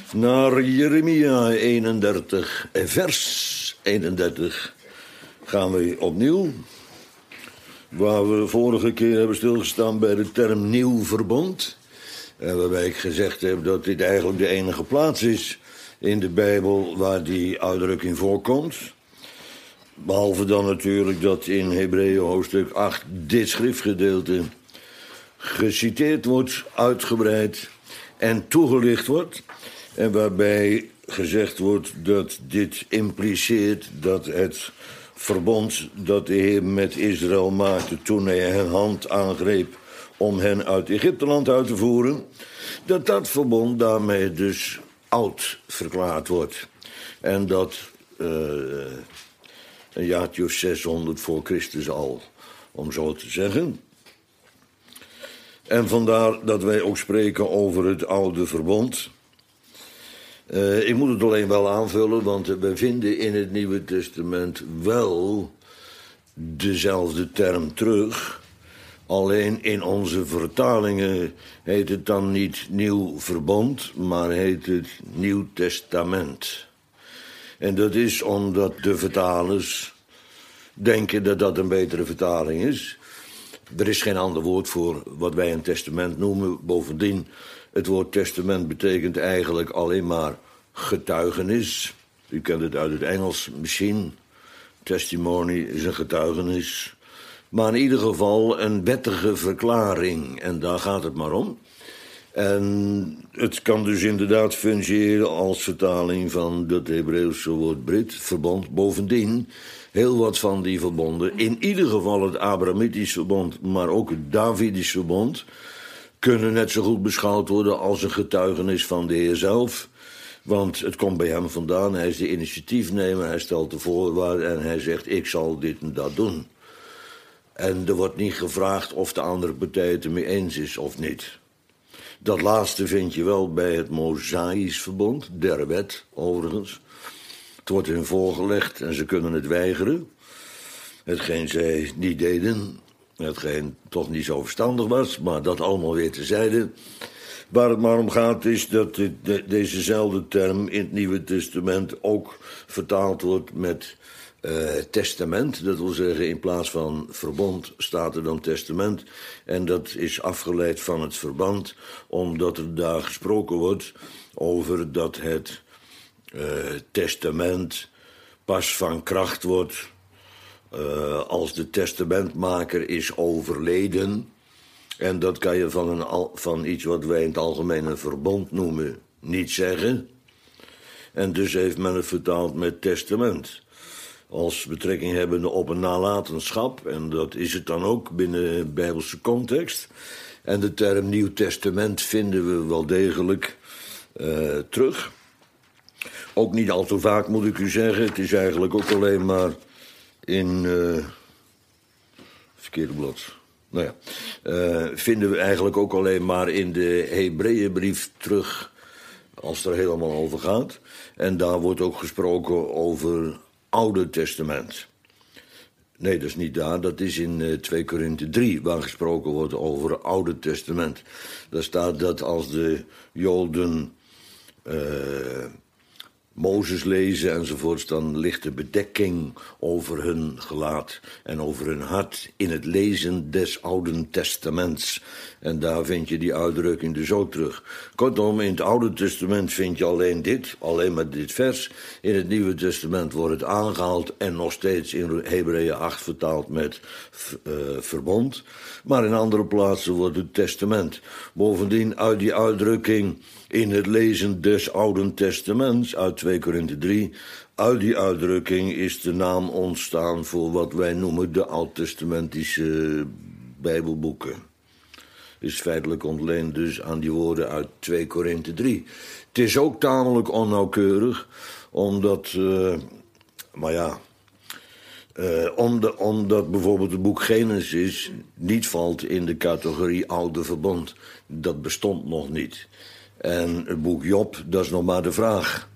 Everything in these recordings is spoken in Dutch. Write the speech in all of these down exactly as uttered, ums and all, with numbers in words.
Naar Jeremia eenendertig, vers eenendertig gaan we opnieuw. Waar we vorige keer hebben stilgestaan bij de term nieuw verbond. En waarbij ik gezegd heb dat dit eigenlijk de enige plaats is in de Bijbel waar die uitdrukking voorkomt. Behalve dan natuurlijk dat in Hebreeën hoofdstuk acht dit schriftgedeelte geciteerd wordt, uitgebreid en toegelicht wordt. En waarbij gezegd wordt dat dit impliceert dat het verbond dat de Heer met Israël maakte toen hij hun hand aangreep om hen uit Egypteland uit te voeren, dat dat verbond daarmee dus oud verklaard wordt. En dat uh, een jaartje of zeshonderd voor Christus al, om zo te zeggen. En vandaar dat wij ook spreken over het oude verbond. Uh, ik moet het alleen wel aanvullen, want we vinden in het Nieuwe Testament wel dezelfde term terug. Alleen in onze vertalingen heet het dan niet nieuw verbond, maar heet het Nieuw Testament. En dat is omdat de vertalers denken dat dat een betere vertaling is. Er is geen ander woord voor wat wij een testament noemen. Bovendien, het woord testament betekent eigenlijk alleen maar getuigenis. U kent het uit het Engels misschien. Testimony is een getuigenis. Maar in ieder geval een wettige verklaring. En daar gaat het maar om. En het kan dus inderdaad fungeren als vertaling van het Hebreeuwse woord brit, verbond. Bovendien, heel wat van die verbonden, in ieder geval het Abrahamisch verbond, maar ook het Davidisch verbond, kunnen net zo goed beschouwd worden als een getuigenis van de Heer zelf. Want het komt bij hem vandaan, hij is de initiatiefnemer, hij stelt de voorwaarden en hij zegt, ik zal dit en dat doen. En er wordt niet gevraagd of de andere partij het ermee eens is of niet. Dat laatste vind je wel bij het Mosaïsch verbond, der wet overigens. Het wordt hun voorgelegd en ze kunnen het weigeren. Hetgeen zij niet deden, hetgeen toch niet zo verstandig was, maar dat allemaal weer terzijde. Waar het maar om gaat is dat dit, de, dezezelfde term in het Nieuwe Testament ook vertaald wordt met uh, testament. Dat wil zeggen, in plaats van verbond staat er dan testament. En dat is afgeleid van het verband, omdat er daar gesproken wordt over dat het uh, testament pas van kracht wordt uh, als de testamentmaker is overleden. En dat kan je van, een, van iets wat wij in het algemeen een verbond noemen niet zeggen. En dus heeft men het vertaald met testament. Als betrekking hebbende op een nalatenschap. En dat is het dan ook binnen Bijbelse context. En de term Nieuw Testament vinden we wel degelijk uh, terug. Ook niet al te vaak moet ik u zeggen. Het is eigenlijk ook alleen maar in... Uh, verkeerde blad. Nou ja, uh, vinden we eigenlijk ook alleen maar in de Hebreeënbrief terug, als het er helemaal over gaat. En daar wordt ook gesproken over Oude Testament. Nee, dat is niet daar, dat is in uh, twee Korinthe drie, waar gesproken wordt over Oude Testament. Daar staat dat als de Joden Uh, Mozes lezen enzovoorts, dan ligt de bedekking over hun gelaat en over hun hart in het lezen des Oude Testaments. En daar vind je die uitdrukking dus ook terug. Kortom, in het Oude Testament vind je alleen dit, alleen maar dit vers. In het Nieuwe Testament wordt het aangehaald en nog steeds in Hebreeën acht vertaald met uh, verbond. Maar in andere plaatsen wordt het testament. Bovendien uit die uitdrukking in het lezen des Oude Testaments uit twee Korinthe drie, uit die uitdrukking is de naam ontstaan voor wat wij noemen de oud-testamentische Bijbelboeken. Is feitelijk ontleend dus aan die woorden uit twee Korinthe drie. Het is ook tamelijk onnauwkeurig, omdat, uh, maar ja, uh, omdat, omdat bijvoorbeeld het boek Genesis niet valt in de categorie Oude Verbond. Dat bestond nog niet. En het boek Job, dat is nog maar de vraag.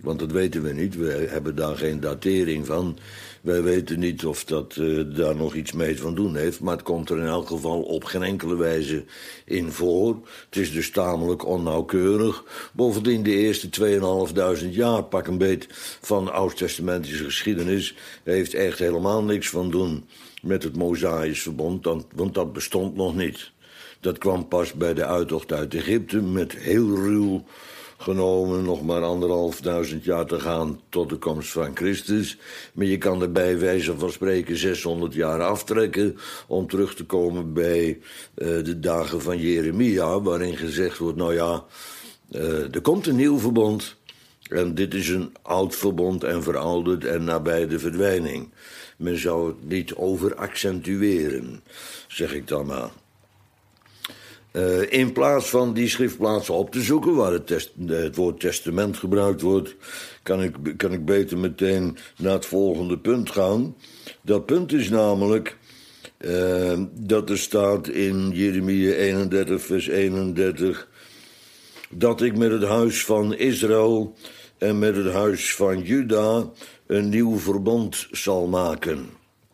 Want dat weten we niet. We hebben daar geen datering van. Wij weten niet of dat uh, daar nog iets mee van doen heeft. Maar het komt er in elk geval op geen enkele wijze in voor. Het is dus tamelijk onnauwkeurig. Bovendien de eerste tweeënhalfduizend jaar, pak een beet, van oud-testamentische geschiedenis heeft echt helemaal niks van doen met het Mosaïsch verbond, want dat bestond nog niet. Dat kwam pas bij de uittocht uit Egypte met heel ruw genomen nog maar anderhalf duizend jaar te gaan tot de komst van Christus. Maar je kan er bij wijze van spreken zeshonderd jaar aftrekken om terug te komen bij uh, de dagen van Jeremia, waarin gezegd wordt, nou ja, uh, er komt een nieuw verbond en dit is een oud verbond en verouderd en nabij de verdwijning. Men zou het niet overaccentueren, zeg ik dan maar. Uh, in plaats van die schriftplaatsen op te zoeken, waar het, test, het woord testament gebruikt wordt, kan ik, kan ik beter meteen naar het volgende punt gaan. Dat punt is namelijk uh, dat er staat in Jeremia eenendertig, vers eenendertig, dat ik met het huis van Israël en met het huis van Juda een nieuw verbond zal maken.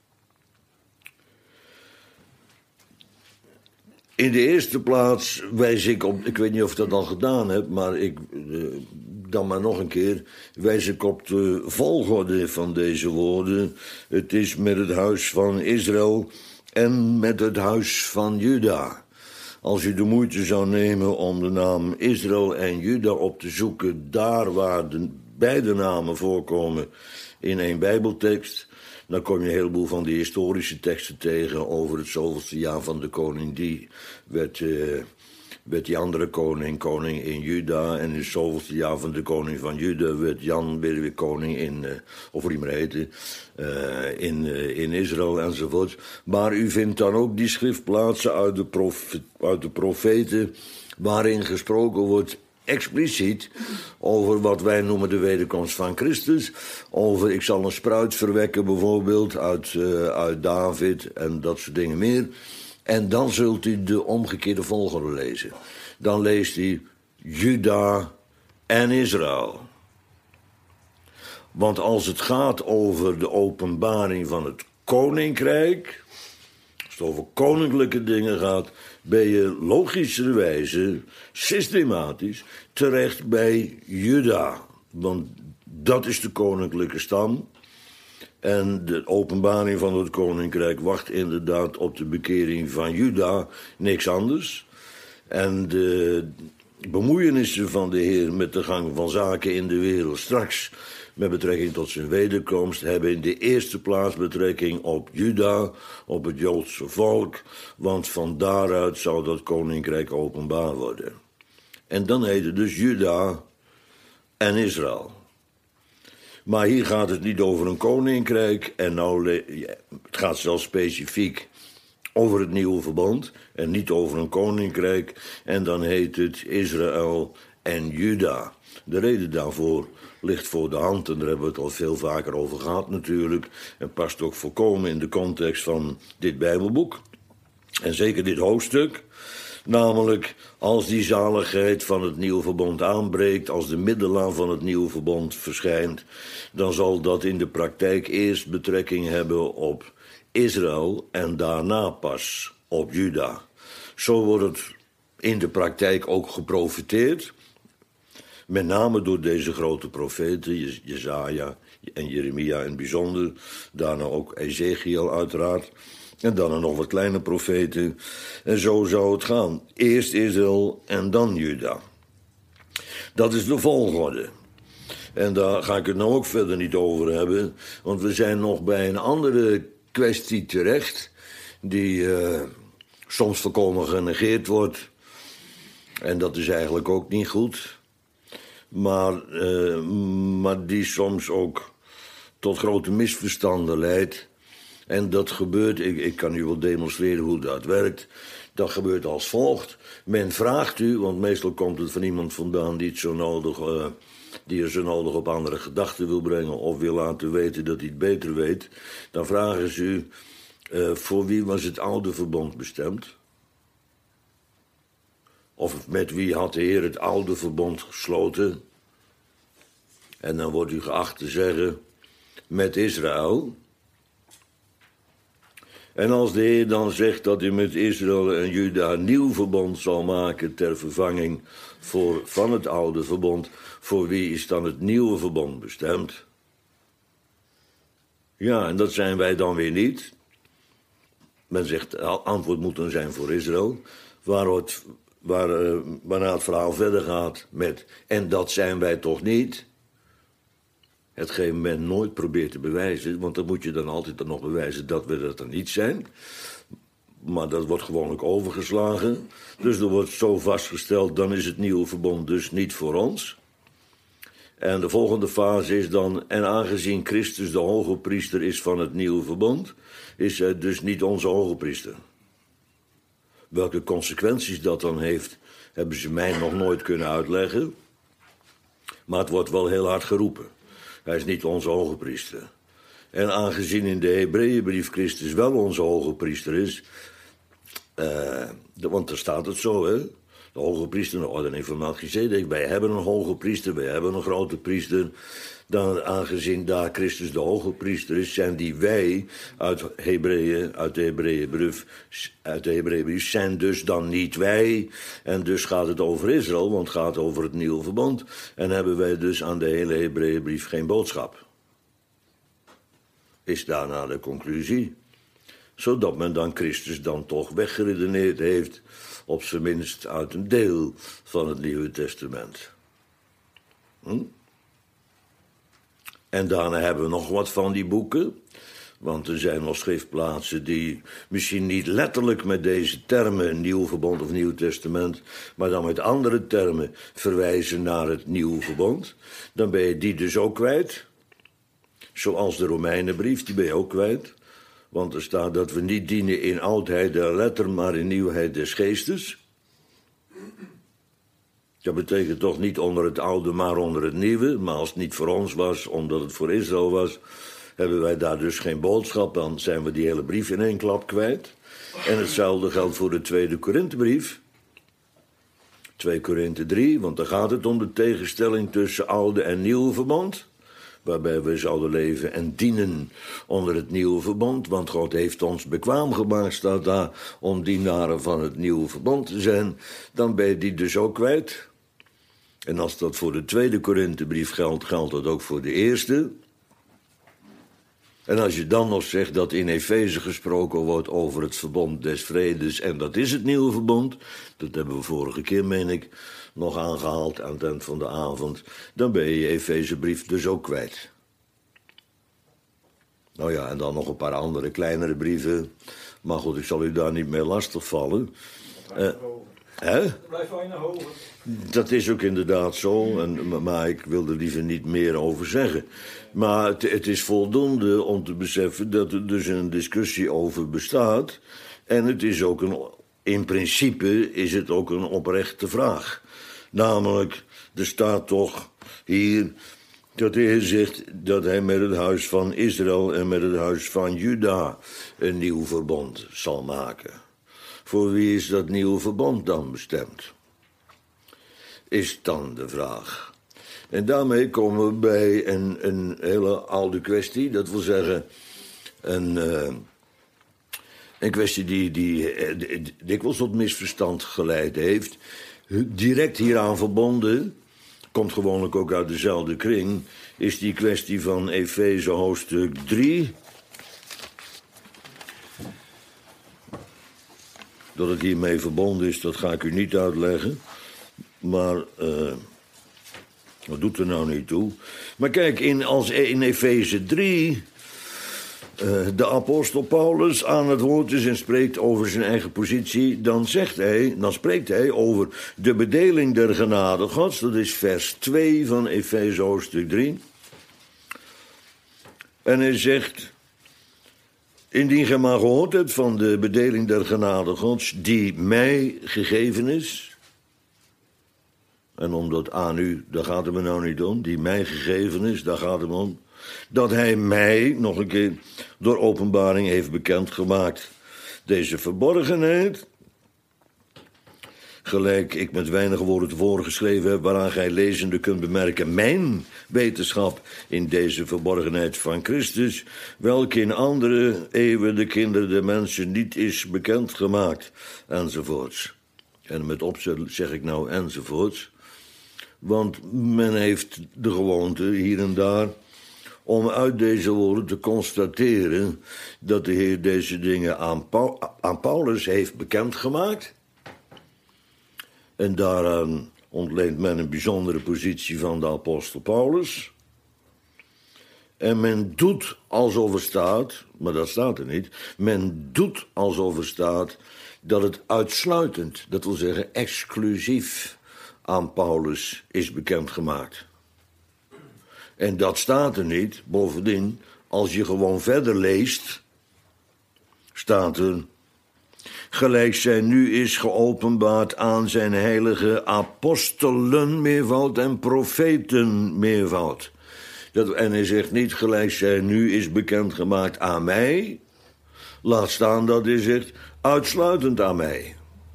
In de eerste plaats wijs ik op, ik weet niet of ik dat al gedaan heb, maar ik, dan maar nog een keer, wijs ik op de volgorde van deze woorden. Het is met het huis van Israël en met het huis van Juda. Als u de moeite zou nemen om de naam Israël en Juda op te zoeken, daar waar de beide namen voorkomen in één Bijbeltekst, dan kom je een heleboel van die historische teksten tegen over het zoveelste jaar van de koning. Die werd, uh, werd die andere koning, koning in Juda. En in het zoveelste jaar van de koning van Juda werd Jan weer weer koning in, uh, of hoe die maar heette, uh, in, uh, in Israël enzovoort. Maar u vindt dan ook die schriftplaatsen uit de, profe- uit de profeten, waarin gesproken wordt expliciet over wat wij noemen de wederkomst van Christus. Over, ik zal een spruit verwekken bijvoorbeeld uit, uh, uit David en dat soort dingen meer. En dan zult u de omgekeerde volgorde lezen. Dan leest u Juda en Israël. Want als het gaat over de openbaring van het koninkrijk, als het over koninklijke dingen gaat, ben je logischerwijze, systematisch, terecht bij Juda. Want dat is de koninklijke stam. En de openbaring van het koninkrijk wacht inderdaad op de bekering van Juda, niks anders. En de bemoeienissen van de Heer met de gang van zaken in de wereld straks, met betrekking tot zijn wederkomst, hebben in de eerste plaats betrekking op Juda, op het Joodse volk, want van daaruit zou dat koninkrijk openbaar worden. En dan heet het dus Juda en Israël. Maar hier gaat het niet over een koninkrijk, en nou, het gaat zelfs specifiek over het nieuwe verbond en niet over een koninkrijk, en dan heet het Israël en Juda. De reden daarvoor ligt voor de hand, en daar hebben we het al veel vaker over gehad natuurlijk, en past ook volkomen in de context van dit Bijbelboek, en zeker dit hoofdstuk. Namelijk, als die zaligheid van het nieuwe verbond aanbreekt, als de middelaar van het nieuwe verbond verschijnt, dan zal dat in de praktijk eerst betrekking hebben op Israël en daarna pas op Juda. Zo wordt het in de praktijk ook geprofeteerd, met name door deze grote profeten, Jesaja en Jeremia in het bijzonder, daarna ook Ezekiel uiteraard, en dan er nog wat kleine profeten. En zo zou het gaan. Eerst Israël en dan Juda. Dat is de volgorde. En daar ga ik het nou ook verder niet over hebben, want we zijn nog bij een andere kwestie terecht, die uh, soms volkomen genegeerd wordt. En dat is eigenlijk ook niet goed. Maar, uh, maar die soms ook tot grote misverstanden leidt. En dat gebeurt, ik, ik kan u wel demonstreren hoe dat werkt. Dat gebeurt als volgt. Men vraagt u, want meestal komt het van iemand vandaan die het zo nodig, uh, die er zo nodig op andere gedachten wil brengen, of wil laten weten dat hij het beter weet. Dan vragen ze u, uh, voor wie was het oude verbond bestemd? Of met wie had de Heer het oude verbond gesloten? En dan wordt u geacht te zeggen, met Israël. En als de Heer dan zegt dat hij met Israël en Juda een nieuw verbond zal maken ter vervanging voor, van het oude verbond, voor wie is dan het nieuwe verbond bestemd? Ja, en dat zijn wij dan weer niet. Men zegt, het antwoord moet dan zijn voor Israël, waar het, waar, uh, waarna het verhaal verder gaat met, en dat zijn wij toch niet? Hetgeen men nooit probeert te bewijzen, want dan moet je dan altijd dan nog bewijzen dat we dat dan niet zijn. Maar dat wordt gewoonlijk overgeslagen. Dus er wordt zo vastgesteld, dan is het nieuwe verbond dus niet voor ons. En de volgende fase is dan, en aangezien Christus de hoge priester is van het nieuwe verbond, is hij dus niet onze hoge priester. Welke consequenties dat dan heeft, hebben ze mij nog nooit kunnen uitleggen. Maar het wordt wel heel hard geroepen. Hij is niet onze hoge priester. En aangezien in de Hebreeënbrief Christus wel onze hoge priester is, uh, de, want daar staat het zo, hè. De hoge priester, de ordening van Melchizedek. Wij hebben een hoge priester, wij hebben een grote priester. Dan, aangezien daar Christus de hoge priester is, zijn die wij uit Hebreeën, uit de Hebreeënbrief, uit de Hebreeënbrief, zijn dus dan niet wij. En dus gaat het over Israël, want het gaat over het nieuwe verbond. En hebben wij dus aan de hele Hebreeënbrief geen boodschap. Is daarna de conclusie. Zodat men dan Christus dan toch weggeredeneerd heeft, op zijn minst uit een deel van het Nieuwe Testament. Hm? En daarna hebben we nog wat van die boeken. Want er zijn nog schriftplaatsen die misschien niet letterlijk met deze termen, Nieuw Verbond of Nieuw Testament, maar dan met andere termen verwijzen naar het Nieuwe Verbond. Dan ben je die dus ook kwijt. Zoals de Romeinenbrief, die ben je ook kwijt. Want er staat dat we niet dienen in oudheid der letter, maar in nieuwheid des geestes. Dat betekent toch niet onder het oude, maar onder het nieuwe. Maar als het niet voor ons was, omdat het voor Israël was, hebben wij daar dus geen boodschap. Dan zijn we die hele brief in één klap kwijt. En hetzelfde geldt voor de tweede Korinthebrief. twee Korinthe drie, want dan gaat het om de tegenstelling tussen oude en nieuwe verbond. Waarbij we zouden leven en dienen onder het nieuwe verbond. Want God heeft ons bekwaam gemaakt, staat daar, om dienaren van het nieuwe verbond te zijn. Dan ben je die dus ook kwijt. En als dat voor de tweede Korinthebrief geldt, geldt dat ook voor de eerste. En als je dan nog zegt dat in Efeze gesproken wordt over het verbond des vredes, en dat is het nieuwe verbond, dat hebben we vorige keer, meen ik, nog aangehaald aan het eind van de avond, dan ben je je Efezebrief dus ook kwijt. Nou ja, en dan nog een paar andere kleinere brieven. Maar goed, ik zal u daar niet mee lastigvallen. Uh, hè? Blijf van je naar hoger. Dat is ook inderdaad zo, en, maar ik wil er liever niet meer over zeggen. Maar het, het is voldoende om te beseffen dat er dus een discussie over bestaat. En het is ook een, in principe is het ook een oprechte vraag. Namelijk, er staat toch hier dat de Heer zegt dat hij met het huis van Israël en met het huis van Juda een nieuw verbond zal maken. Voor wie is dat nieuwe verbond dan bestemd? Is dan de vraag. En daarmee komen we bij een, een hele oude kwestie. Dat wil zeggen, een, uh, een kwestie die, die, die dikwijls tot misverstand geleid heeft. Direct hieraan verbonden, komt gewoonlijk ook uit dezelfde kring, is die kwestie van Efeze hoofdstuk drie. Dat het hiermee verbonden is, dat ga ik u niet uitleggen. Maar uh, wat doet er nou niet toe? Maar kijk, in, als in Efeze drie uh, de apostel Paulus aan het woord is en spreekt over zijn eigen positie, dan zegt hij, dan spreekt hij over de bedeling der genade Gods. Dat is vers twee van Efeze hoofdstuk drie. En hij zegt: indien gij maar gehoord hebt van de bedeling der genade Gods die mij gegeven is. En omdat aan u, daar gaat het me nou niet om, die mij gegeven is, daar gaat het me om. Dat hij mij, nog een keer, door openbaring heeft bekendgemaakt. Deze verborgenheid, gelijk ik met weinige woorden tevoren geschreven heb, waaraan gij lezende kunt bemerken mijn wetenschap in deze verborgenheid van Christus, welke in andere eeuwen de kinderen der mensen niet is bekendgemaakt, enzovoorts. En met opzet zeg ik nou enzovoorts, want men heeft de gewoonte hier en daar om uit deze woorden te constateren dat de Heer deze dingen aan, Paul, aan Paulus heeft bekendgemaakt. En daaraan ontleent men een bijzondere positie van de apostel Paulus. En men doet alsof er staat, maar dat staat er niet, men doet alsof er staat dat het uitsluitend, dat wil zeggen exclusief, aan Paulus is bekendgemaakt. En dat staat er niet. Bovendien, als je gewoon verder leest, staat er: gelijk zij nu is geopenbaard aan zijn heilige apostelen, meervoud, en profeten, meervoud. Dat, en hij zegt niet: gelijk zij nu is bekendgemaakt aan mij. Laat staan dat hij zegt: uitsluitend aan mij.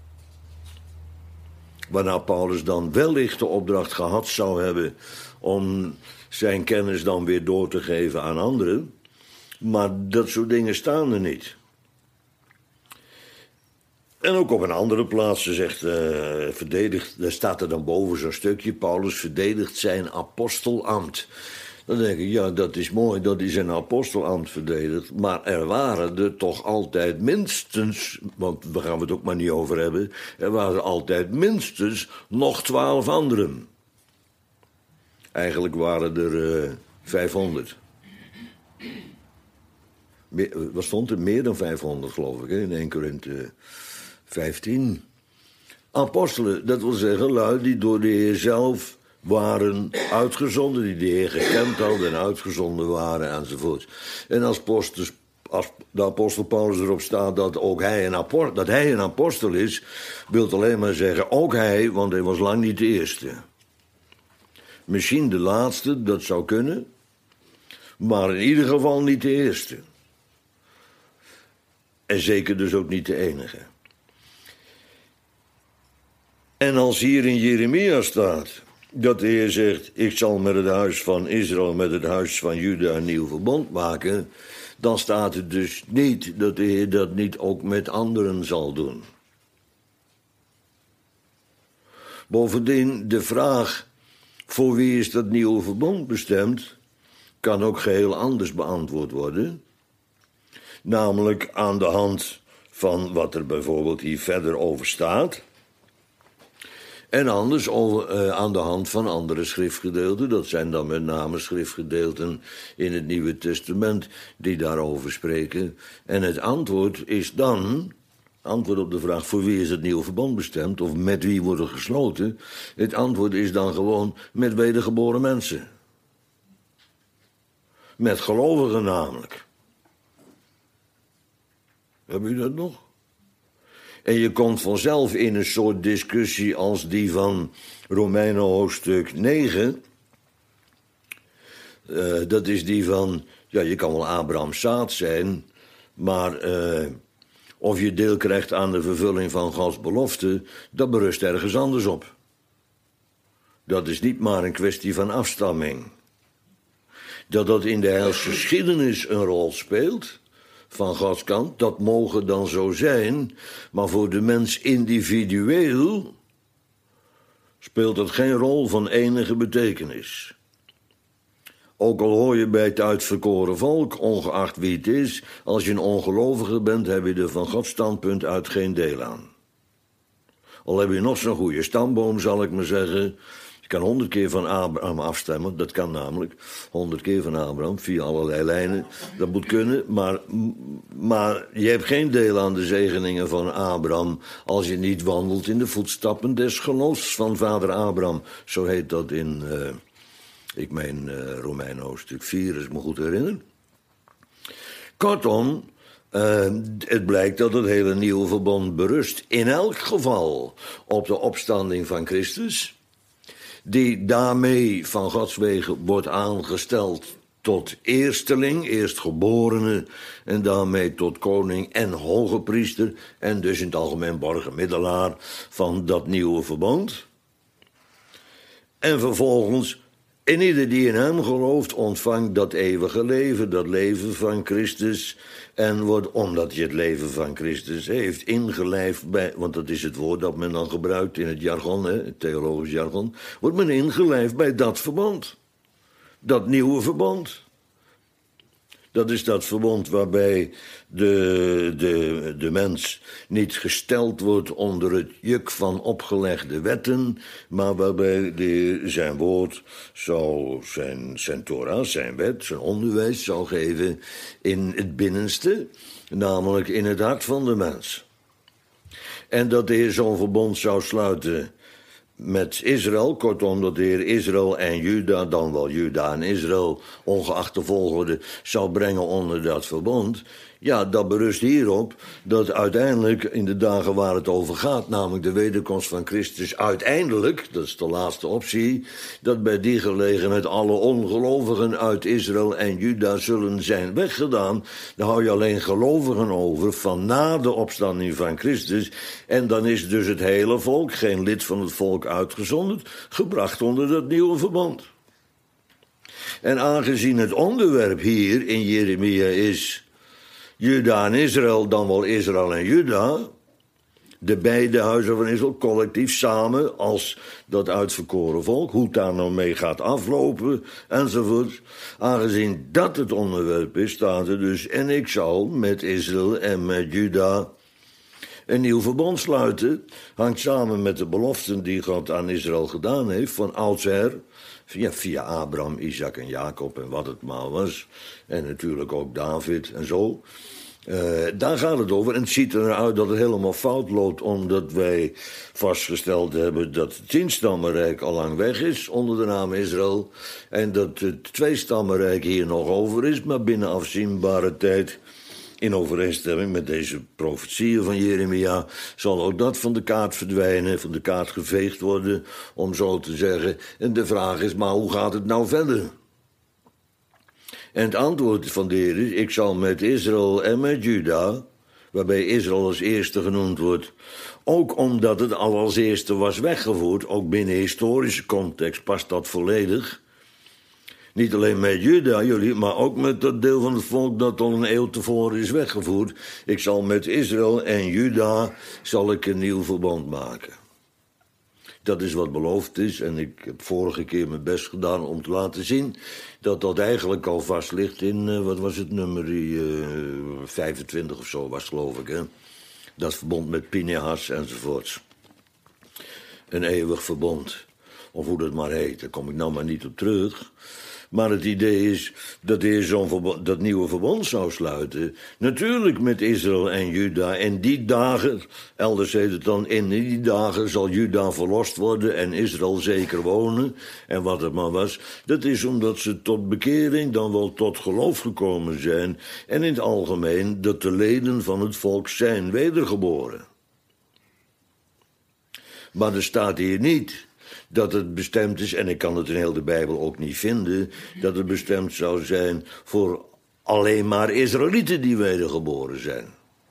Waarna Paulus dan wellicht de opdracht gehad zou hebben om zijn kennis dan weer door te geven aan anderen. Maar dat soort dingen staan er niet. En ook op een andere plaats, ze zegt, uh, verdedigt, daar staat er dan boven zo'n stukje: Paulus verdedigt zijn apostelambt. Dan denk ik, ja, dat is mooi dat hij zijn apostelambt verdedigt. Maar er waren er toch altijd minstens, want daar gaan we het ook maar niet over hebben, er waren altijd minstens nog twaalf anderen. Eigenlijk waren er uh, vijfhonderd. Meer, wat stond er? Meer dan vijfhonderd, geloof ik, hè? In Eerste Korinthe vijftien. Apostelen, dat wil zeggen lui die door de Heer zelf waren uitgezonden, die de Heer gekend hadden en uitgezonden waren, enzovoort. En als, postus, als de apostel Paulus erop staat dat ook hij een, apostel, dat hij een apostel is, wil alleen maar zeggen ook hij, want hij was lang niet de eerste. Misschien de laatste, dat zou kunnen, maar in ieder geval niet de eerste. En zeker dus ook niet de enige. En als hier in Jeremia staat dat de Heer zegt: ik zal met het huis van Israël, met het huis van Juda een nieuw verbond maken, dan staat het dus niet dat de Heer dat niet ook met anderen zal doen. Bovendien, de vraag voor wie is dat nieuwe verbond bestemd, kan ook geheel anders beantwoord worden. Namelijk aan de hand van wat er bijvoorbeeld hier verder over staat. En anders over, uh, aan de hand van andere schriftgedeelten. Dat zijn dan met name schriftgedeelten in het Nieuwe Testament die daarover spreken. En het antwoord is dan, antwoord op de vraag voor wie is het nieuwe verbond bestemd, of met wie wordt er gesloten. Het antwoord is dan gewoon met wedergeboren mensen. Met gelovigen namelijk. Heb u dat nog? En je komt vanzelf in een soort discussie als die van Romeinen hoofdstuk negen. Uh, dat is die van, ja, je kan wel Abrahams zaad zijn, maar uh, of je deel krijgt aan de vervulling van Gods belofte, dat berust ergens anders op. Dat is niet maar een kwestie van afstamming. Dat dat in de heilsgeschiedenis een rol speelt van Gods kant, dat mogen dan zo zijn, maar voor de mens individueel speelt dat geen rol van enige betekenis. Ook al hoor je bij het uitverkoren volk, ongeacht wie het is, als je een ongelovige bent, heb je er van Gods standpunt uit geen deel aan. Al heb je nog zo'n goede stamboom, zal ik maar zeggen. Je kan honderd keer van Abraham afstemmen, dat kan namelijk. Honderd keer van Abraham, via allerlei lijnen. Dat moet kunnen, maar, maar je hebt geen deel aan de zegeningen van Abraham als je niet wandelt in de voetstappen des geloofs van vader Abraham. Zo heet dat in, uh, ik meen, uh, Romeinen hoofdstuk vier, als ik me goed herinner. Kortom, Uh, het blijkt dat het hele nieuwe verbond berust in elk geval op de opstanding van Christus, die daarmee van Gods wegen wordt aangesteld tot eersteling, eerstgeborene, en daarmee tot koning en hoge priester, en dus in het algemeen borgmiddelaar van dat nieuwe verbond. En vervolgens, en ieder die in hem gelooft, ontvangt dat eeuwige leven, dat leven van Christus, en wordt, omdat je het leven van Christus heeft, ingelijfd bij, want dat is het woord dat men dan gebruikt in het jargon, hè, het theologisch jargon, wordt men ingelijfd bij dat verbond. Dat nieuwe verbond. Dat is dat verbond waarbij de, de, de mens niet gesteld wordt onder het juk van opgelegde wetten, maar waarbij de, zijn woord zou, zijn, zijn Torah, zijn wet, zijn onderwijs zou geven in het binnenste, namelijk in het hart van de mens. En dat de Heer zo'n verbond zou sluiten met Israël, kortom dat de Heer Israël en Juda, dan wel Juda en Israël, ongeacht de volgorde, zou brengen onder dat verbond. Ja, dat berust hierop dat uiteindelijk in de dagen waar het over gaat, namelijk de wederkomst van Christus, uiteindelijk, dat is de laatste optie, dat bij die gelegenheid alle ongelovigen uit Israël en Juda zullen zijn weggedaan. Dan hou je alleen gelovigen over van na de opstanding van Christus, en dan is dus het hele volk, geen lid van het volk uitgezonderd, gebracht onder dat nieuwe verbond. En aangezien het onderwerp hier in Jeremia is Juda en Israël, dan wel Israël en Juda, de beide huizen van Israël collectief samen als dat uitverkoren volk, hoe het daar nou mee gaat aflopen enzovoort. Aangezien dat het onderwerp is, staat er dus, en ik zal met Israël en met Juda een nieuw verbond sluiten. Hangt samen met de beloften die God aan Israël gedaan heeft, van oudsher, via, via Abraham, Isaac en Jacob en wat het maar was. En natuurlijk ook David en zo. Uh, daar gaat het over. En het ziet er naar uit dat het helemaal fout loopt, omdat wij vastgesteld hebben dat het tienstammenrijk al lang weg is onder de naam Israël. En dat het tweestammenrijk hier nog over is, maar binnen afzienbare tijd, in overeenstemming met deze profetieën van Jeremia, zal ook dat van de kaart verdwijnen, van de kaart geveegd worden, om zo te zeggen. En de vraag is, maar hoe gaat het nou verder? En het antwoord van de Heer is, ik zal met Israël en met Juda, waarbij Israël als eerste genoemd wordt, ook omdat het al als eerste was weggevoerd, ook binnen historische context past dat volledig. Niet alleen met Juda, jullie, maar ook met dat deel van het volk dat al een eeuw tevoren is weggevoerd. Ik zal met Israël en Juda zal ik een nieuw verbond maken. Dat is wat beloofd is, en ik heb vorige keer mijn best gedaan om te laten zien dat dat eigenlijk al vast ligt in, uh, wat was het nummer, uh, vijfentwintig of zo was, geloof ik, hè? Dat verbond met Pinehas enzovoorts. Een eeuwig verbond, of hoe dat maar heet, daar kom ik nou maar niet op terug. Maar het idee is dat de Heer zo'n verbond, dat nieuwe verbond zou sluiten. Natuurlijk met Israël en Juda. En die dagen, elders heet het dan, in die dagen zal Juda verlost worden en Israël zeker wonen. En wat het maar was, dat is omdat ze tot bekering, dan wel tot geloof gekomen zijn. En in het algemeen dat de leden van het volk zijn wedergeboren. Maar er staat hier niet dat het bestemd is, en ik kan het in heel de Bijbel ook niet vinden, dat het bestemd zou zijn voor alleen maar Israëlieten die wedergeboren zijn.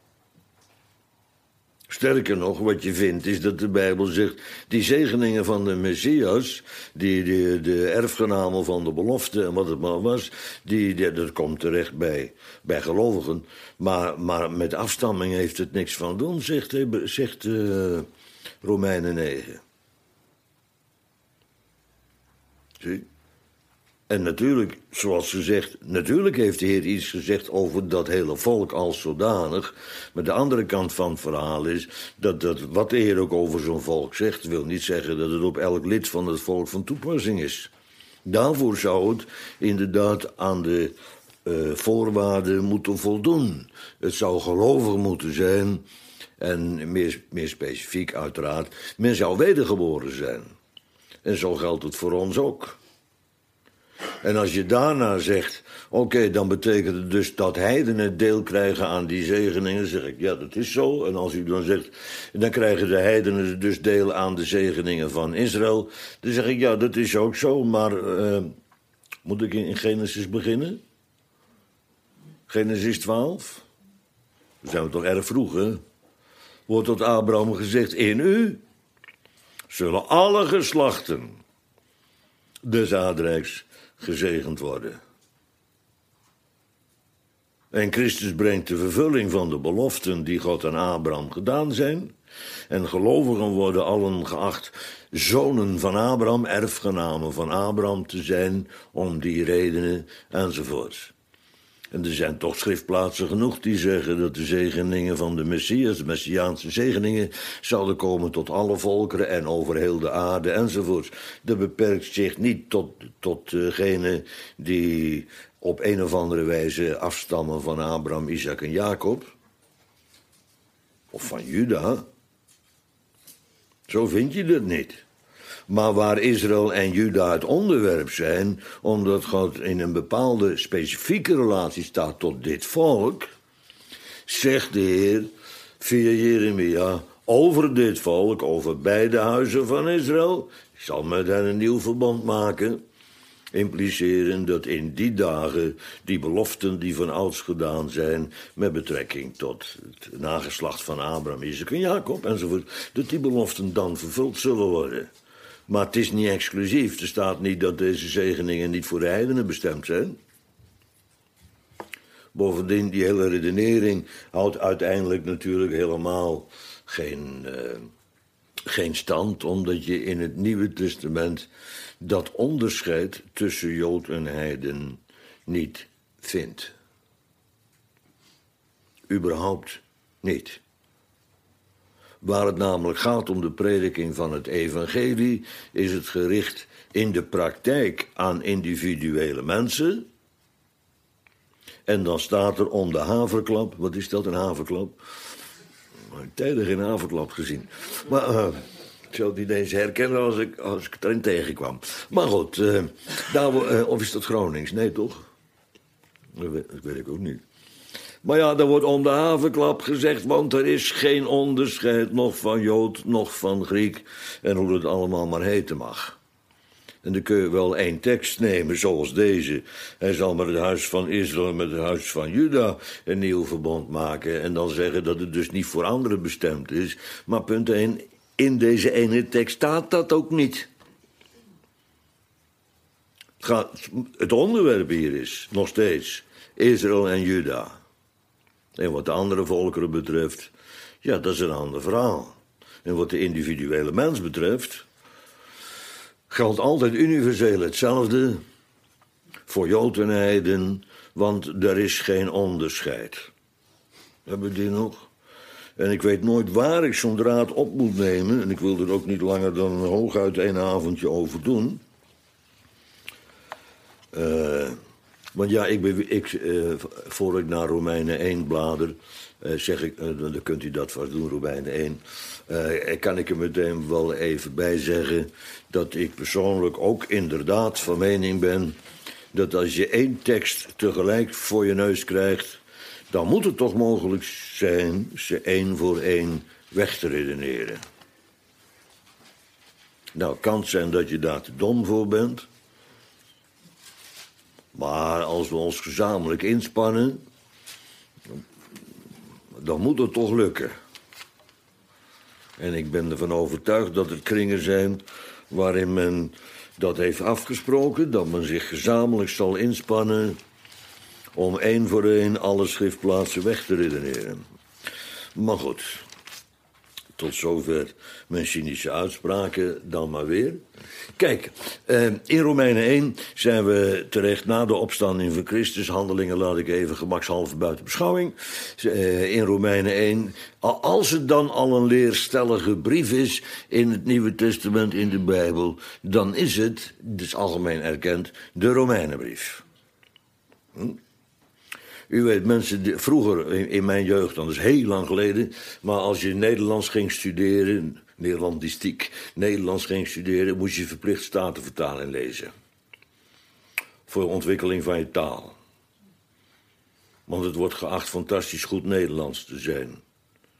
Sterker nog, wat je vindt is dat de Bijbel zegt, die zegeningen van de Messias, die, die, de erfgenamen van de belofte en wat het maar was, die, die, dat komt terecht bij, bij gelovigen, maar, maar met afstamming heeft het niks van doen, zegt, zegt uh, Romeinen negen. Zie? En natuurlijk, zoals ze zegt, natuurlijk heeft de Heer iets gezegd over dat hele volk als zodanig. Maar de andere kant van het verhaal is dat, dat wat de Heer ook over zo'n volk zegt, wil niet zeggen dat het op elk lid van het volk van toepassing is. Daarvoor zou het inderdaad aan de uh, voorwaarden moeten voldoen. Het zou gelovig moeten zijn en meer, meer specifiek uiteraard, men zou wedergeboren zijn. En zo geldt het voor ons ook. En als je daarna zegt, oké, okay, dan betekent het dus dat heidenen deel krijgen aan die zegeningen, zeg ik, ja, dat is zo. En als u dan zegt, dan krijgen de heidenen dus deel aan de zegeningen van Israël, dan zeg ik, ja, dat is ook zo, maar uh, Moet ik in Genesis beginnen? Genesis twaalf? Dan zijn we toch erg vroeg, hè? Wordt tot Abraham gezegd, in u zullen alle geslachten des aardrijks gezegend worden. En Christus brengt de vervulling van de beloften die God aan Abraham gedaan zijn. En gelovigen worden allen geacht zonen van Abraham, erfgenamen van Abraham te zijn, om die redenen enzovoort. En er zijn toch schriftplaatsen genoeg die zeggen dat de zegeningen van de Messias, de Messiaanse zegeningen, zouden komen tot alle volkeren en over heel de aarde enzovoort. Dat beperkt zich niet tot, tot degenen die op een of andere wijze afstammen van Abraham, Isaac en Jacob. Of van Juda. Zo vind je dat niet. Maar waar Israël en Juda het onderwerp zijn, omdat God in een bepaalde specifieke relatie staat tot dit volk, zegt de Heer via Jeremia over dit volk, over beide huizen van Israël, ik zal met hen een nieuw verbond maken, impliceren dat in die dagen die beloften die van ouds gedaan zijn met betrekking tot het nageslacht van Abraham, Isaac en Jacob enzovoort, dat die beloften dan vervuld zullen worden. Maar het is niet exclusief. Er staat niet dat deze zegeningen niet voor de heidenen bestemd zijn. Bovendien, die hele redenering houdt uiteindelijk natuurlijk helemaal geen, uh, geen stand, omdat je in het Nieuwe Testament dat onderscheid tussen Jood en heiden niet vindt. Überhaupt niet. Waar het namelijk gaat om de prediking van het evangelie, is het gericht in de praktijk aan individuele mensen. En dan staat er om de haverklap. Wat is dat, een haverklap? Ik heb tijdig geen haverklap gezien. Maar uh, ik zou het niet eens herkennen als ik, als ik erin tegenkwam. Maar goed, uh, daar, uh, of is dat Gronings? Nee, toch? Dat weet, dat weet ik ook niet. Maar ja, daar wordt om de haverklap gezegd, want er is geen onderscheid, nog van Jood, nog van Griek, en hoe het allemaal maar heten mag. En dan kun je wel één tekst nemen, zoals deze. Hij zal met het huis van Israël en met het huis van Juda een nieuw verbond maken, en dan zeggen dat het dus niet voor anderen bestemd is. Maar punt één, in deze ene tekst staat dat ook niet. Het, gaat, het onderwerp hier is nog steeds Israël en Juda. En wat de andere volkeren betreft, ja, dat is een ander verhaal. En wat de individuele mens betreft, geldt altijd universeel hetzelfde voor Jood en heiden, want er is geen onderscheid. Hebben we die nog? En ik weet nooit waar ik zo'n draad op moet nemen, en ik wil er ook niet langer dan hooguit één avondje over doen. Eh... Uh, Want ja, ik, ik, uh, voor ik naar Romeinen één blader, uh, zeg ik, uh, dan kunt u dat vast doen, Romeinen één. Uh, kan ik er meteen wel even bij zeggen dat ik persoonlijk ook inderdaad van mening ben dat als je één tekst tegelijk voor je neus krijgt, dan moet het toch mogelijk zijn ze één voor één weg te redeneren. Nou, kan het zijn dat je daar te dom voor bent. Maar als we ons gezamenlijk inspannen, dan moet het toch lukken. En ik ben ervan overtuigd dat er kringen zijn waarin men dat heeft afgesproken, dat men zich gezamenlijk zal inspannen om één voor één alle schriftplaatsen weg te redeneren. Maar goed, tot zover mijn cynische uitspraken, dan maar weer. Kijk, eh, in Romeinen één zijn we terecht na de opstanding van Christus. Handelingen laat ik even gemakshalve buiten beschouwing. Eh, in Romeinen één, als het dan al een leerstellige brief is in het Nieuwe Testament, in de Bijbel, dan is het, dus algemeen erkend, de Romeinenbrief. Hm? U weet, mensen, die, vroeger in, in mijn jeugd, dat is heel lang geleden, maar als je Nederlands ging studeren, Nederlandistiek, Nederlands ging studeren, moest je verplicht Statenvertaling lezen. Voor de ontwikkeling van je taal. Want het wordt geacht fantastisch goed Nederlands te zijn.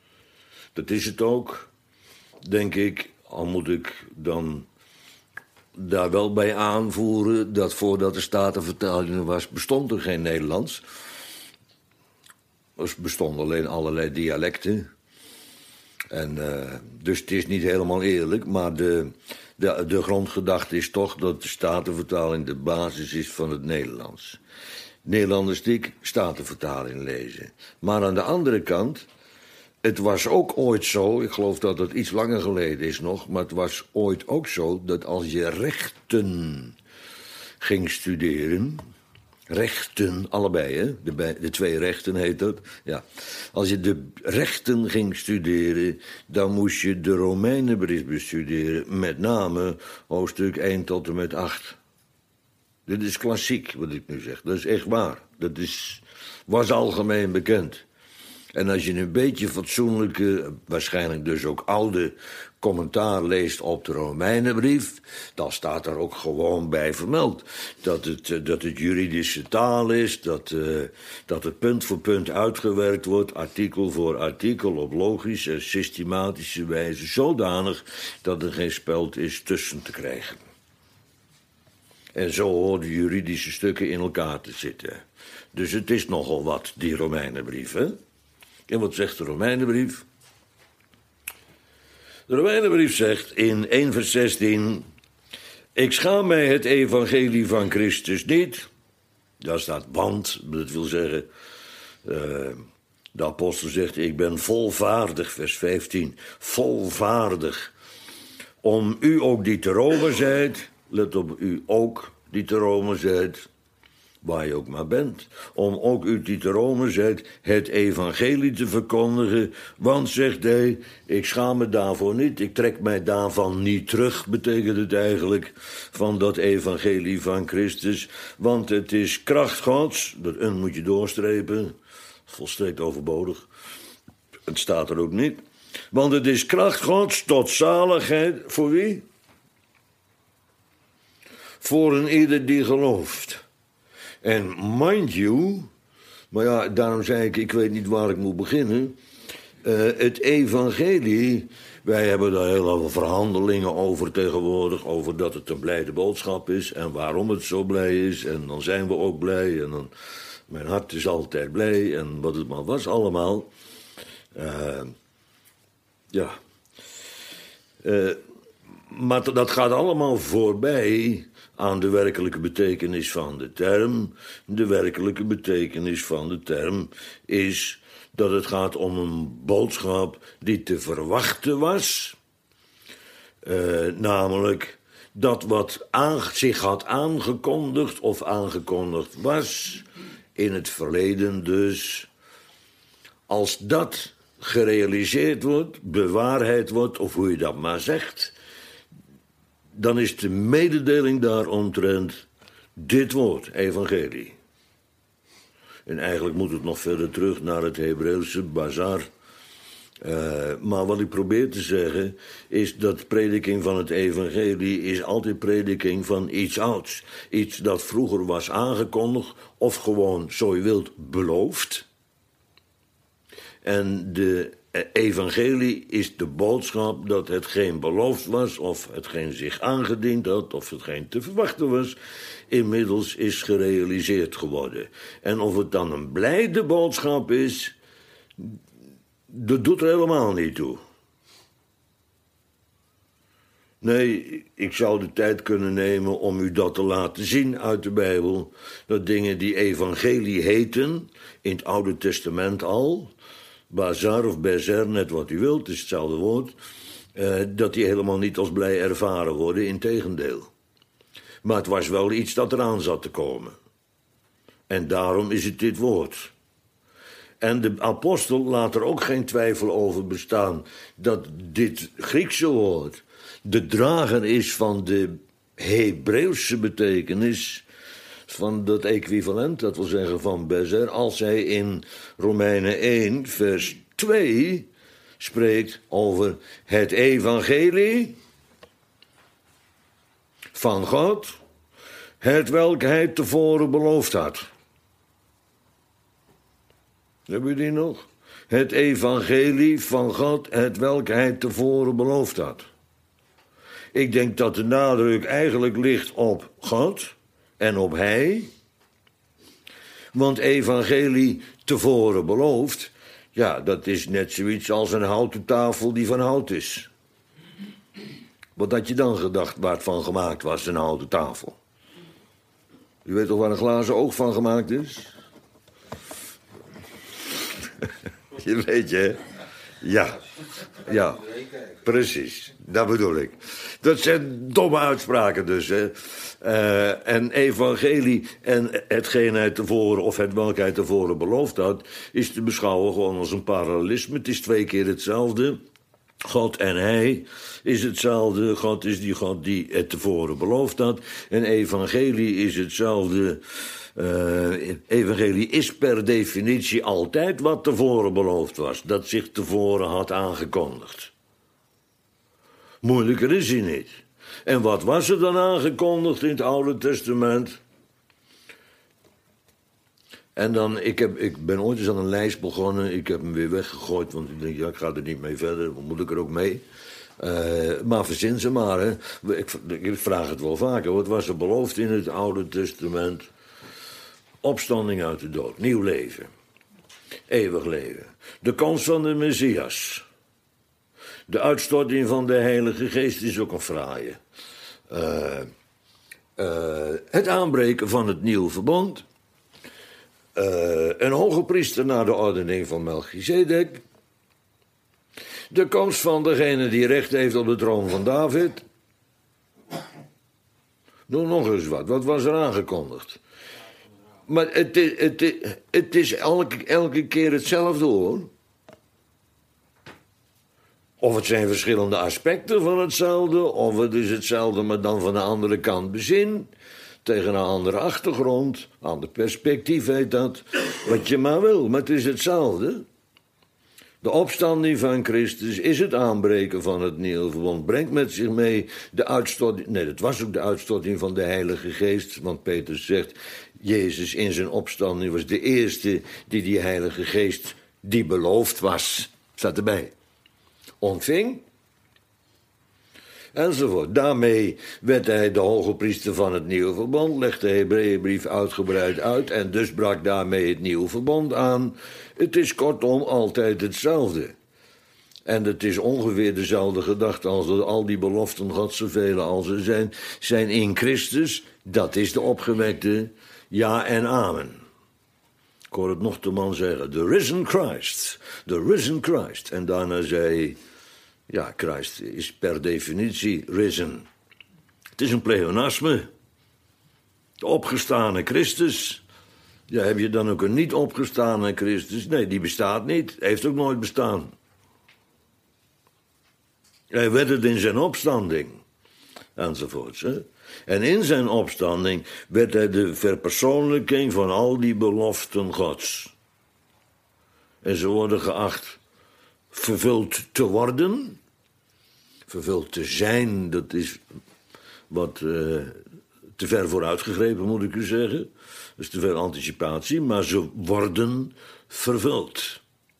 Dat is het ook, denk ik, al moet ik dan daar wel bij aanvoeren dat voordat er statenvertaling was, bestond er geen Nederlands. Er bestonden alleen allerlei dialecten. En, uh, dus het is niet helemaal eerlijk, maar de, de, de grondgedachte is toch dat de statenvertaling de basis is van het Nederlands. Nederlanders die statenvertaling lezen. Maar aan de andere kant, het was ook ooit zo, ik geloof dat het iets langer geleden is nog, maar het was ooit ook zo dat als je rechten ging studeren, rechten, allebei, hè? De, de twee rechten heet dat. Ja. Als je de rechten ging studeren, dan moest je de Romeinenbrief bestuderen. Met name hoofdstuk één tot en met acht. Dit is klassiek, wat ik nu zeg. Dat is echt waar. Dat is, was algemeen bekend. En als je een beetje fatsoenlijke, waarschijnlijk dus ook oude commentaar leest op de Romeinenbrief, dan staat er ook gewoon bij vermeld dat het, dat het juridische taal is, dat, uh, dat het punt voor punt uitgewerkt wordt, artikel voor artikel, op logische en systematische wijze, zodanig dat er geen speld is tussen te krijgen. En zo horen de juridische stukken in elkaar te zitten. Dus het is nogal wat, die Romeinenbrief, hè? En wat zegt de Romeinenbrief? De Romeinenbrief zegt in één vers zestien... Ik schaam mij het evangelie van Christus niet. Daar staat want, dat wil zeggen... Uh, de apostel zegt, ik ben volvaardig, vers vijftien. Volvaardig. Om u ook die te Rome zijt, let op u ook die te Rome zijt... waar je ook maar bent, om ook u die te Rome zijt, het evangelie te verkondigen, want, zegt hij, ik schaam me daarvoor niet, ik trek mij daarvan niet terug, betekent het eigenlijk, van dat evangelie van Christus, want het is kracht Gods, dat een moet je doorstrepen, volstrekt overbodig, het staat er ook niet, want het is kracht Gods tot zaligheid, voor wie? Voor een ieder die gelooft. En mind you, maar ja, daarom zei ik, ik weet niet waar ik moet beginnen. Uh, het evangelie, wij hebben daar heel veel verhandelingen over tegenwoordig, over dat het een blijde boodschap is en waarom het zo blij is. En dan zijn we ook blij en dan, mijn hart is altijd blij en wat het maar was allemaal. Uh, ja. Uh, maar dat gaat allemaal voorbij aan de werkelijke betekenis van de term. De werkelijke betekenis van de term is dat het gaat om een boodschap die te verwachten was. Uh, namelijk dat wat aan, zich had aangekondigd of aangekondigd was in het verleden dus. Als dat gerealiseerd wordt, bewaarheid wordt, of hoe je dat maar zegt, dan is de mededeling daaromtrent dit woord, evangelie. En eigenlijk moet het nog verder terug naar het Hebreeuwse bazar. Uh, maar wat ik probeer te zeggen is dat prediking van het evangelie is altijd prediking van iets ouds. Iets dat vroeger was aangekondigd of gewoon, zo je wilt, beloofd. En de evangelie is de boodschap dat hetgeen beloofd was, of hetgeen zich aangediend had, of hetgeen te verwachten was, inmiddels is gerealiseerd geworden. En of het dan een blijde boodschap is, dat doet er helemaal niet toe. Nee, ik zou de tijd kunnen nemen om u dat te laten zien uit de Bijbel, dat dingen die evangelie heten, in het Oude Testament al, bazar of bezer, net wat u wilt, het is hetzelfde woord, uh, dat die helemaal niet als blij ervaren worden, integendeel. Maar het was wel iets dat eraan zat te komen. En daarom is het dit woord. En de apostel laat er ook geen twijfel over bestaan dat dit Griekse woord de drager is van de Hebreeuwse betekenis van dat equivalent, dat wil zeggen van bezer, als hij in Romeinen één, vers twee spreekt over het evangelie van God, het welk hij tevoren beloofd had. Hebben we die nog? Het evangelie van God, het welk hij tevoren beloofd had. Ik denk dat de nadruk eigenlijk ligt op God en op Hij. Want evangelie tevoren beloofd, ja, dat is net zoiets als een houten tafel die van hout is. Wat had je dan gedacht waar het van gemaakt was, een houten tafel? U weet toch waar een glazen oog van gemaakt is? Je weet je, hè? Ja, ja, precies, dat bedoel ik. Dat zijn domme uitspraken dus, hè. Uh, en evangelie en hetgeen hij tevoren, of het welk hij tevoren beloofd had, is te beschouwen gewoon als een parallelisme. Het is twee keer hetzelfde. God en hij is hetzelfde. God is die God die het tevoren beloofd had. En evangelie is hetzelfde. Uh, evangelie is per definitie altijd wat tevoren beloofd was. Dat zich tevoren had aangekondigd. Moeilijker is hij niet. En wat was er dan aangekondigd in het Oude Testament? En dan, ik, heb, ik ben ooit eens aan een lijst begonnen. Ik heb hem weer weggegooid, want ik denk, ja, ik ga er niet mee verder. Wat moet ik er ook mee? Uh, maar verzin ze maar, hè. Ik, ik vraag het wel vaker. Wat was er beloofd in het Oude Testament? Opstanding uit de dood, nieuw leven. Eeuwig leven. De komst van de Messias. De uitstorting van de Heilige Geest is ook een fraaie. Uh, uh, het aanbreken van het nieuwe verbond. Uh, een hoge priester naar de ordening van Melchizedek. De komst van degene die recht heeft op de troon van David. Noem nog eens wat. Wat was er aangekondigd? Maar het is, het is, het is elke, elke keer hetzelfde, hoor. Of het zijn verschillende aspecten van hetzelfde, of het is hetzelfde, maar dan van de andere kant bezin. Tegen een andere achtergrond, ander perspectief heet dat. Wat je maar wil, maar het is hetzelfde. De opstanding van Christus is het aanbreken van het nieuwe verbond. Brengt met zich mee de uitstorting... Nee, dat was ook de uitstorting van de Heilige Geest. Want Petrus zegt, Jezus in zijn opstanding was de eerste die die Heilige Geest, die beloofd was, staat erbij, ontving. Enzovoort. Daarmee werd hij de hoge priester van het nieuwe verbond, legde de Hebreeënbrief uitgebreid uit en dus brak daarmee het nieuwe verbond aan. Het is kortom altijd hetzelfde. En het is ongeveer dezelfde gedachte als dat al die beloften Gods, zoveel als er zijn, zijn in Christus. Dat is de opgewekte ja en amen. Ik hoor het nog de man zeggen, the risen Christ, the risen Christ. En daarna zei, ja, Christ is per definitie risen. Het is een pleonasme. De opgestane Christus. Ja, heb je dan ook een niet opgestane Christus? Nee, die bestaat niet. Heeft ook nooit bestaan. Hij werd het in zijn opstanding. Enzovoorts. Hè? En in zijn opstanding werd hij de verpersoonlijking van al die beloften Gods. En ze worden geacht vervuld te worden. Vervuld te zijn, dat is wat uh, te ver vooruitgegrepen, moet ik u zeggen. Dat is te veel anticipatie, maar ze worden vervuld.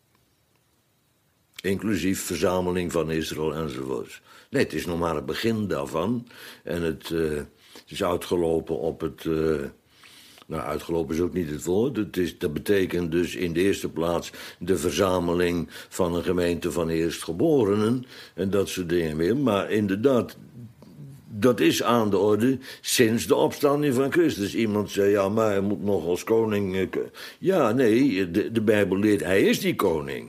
Inclusief verzameling van Israël enzovoort. Nee, het is nog maar het begin daarvan. En het, uh, het is uitgelopen op het... Uh, nou, uitgelopen is ook niet het woord. Het is, dat betekent dus in de eerste plaats de verzameling van een gemeente van eerstgeborenen. En dat soort dingen meer. Maar inderdaad, dat is aan de orde sinds de opstanding van Christus. Iemand zei, ja, maar hij moet nog als koning... Uh, ja, nee, de, de Bijbel leert, hij is die koning.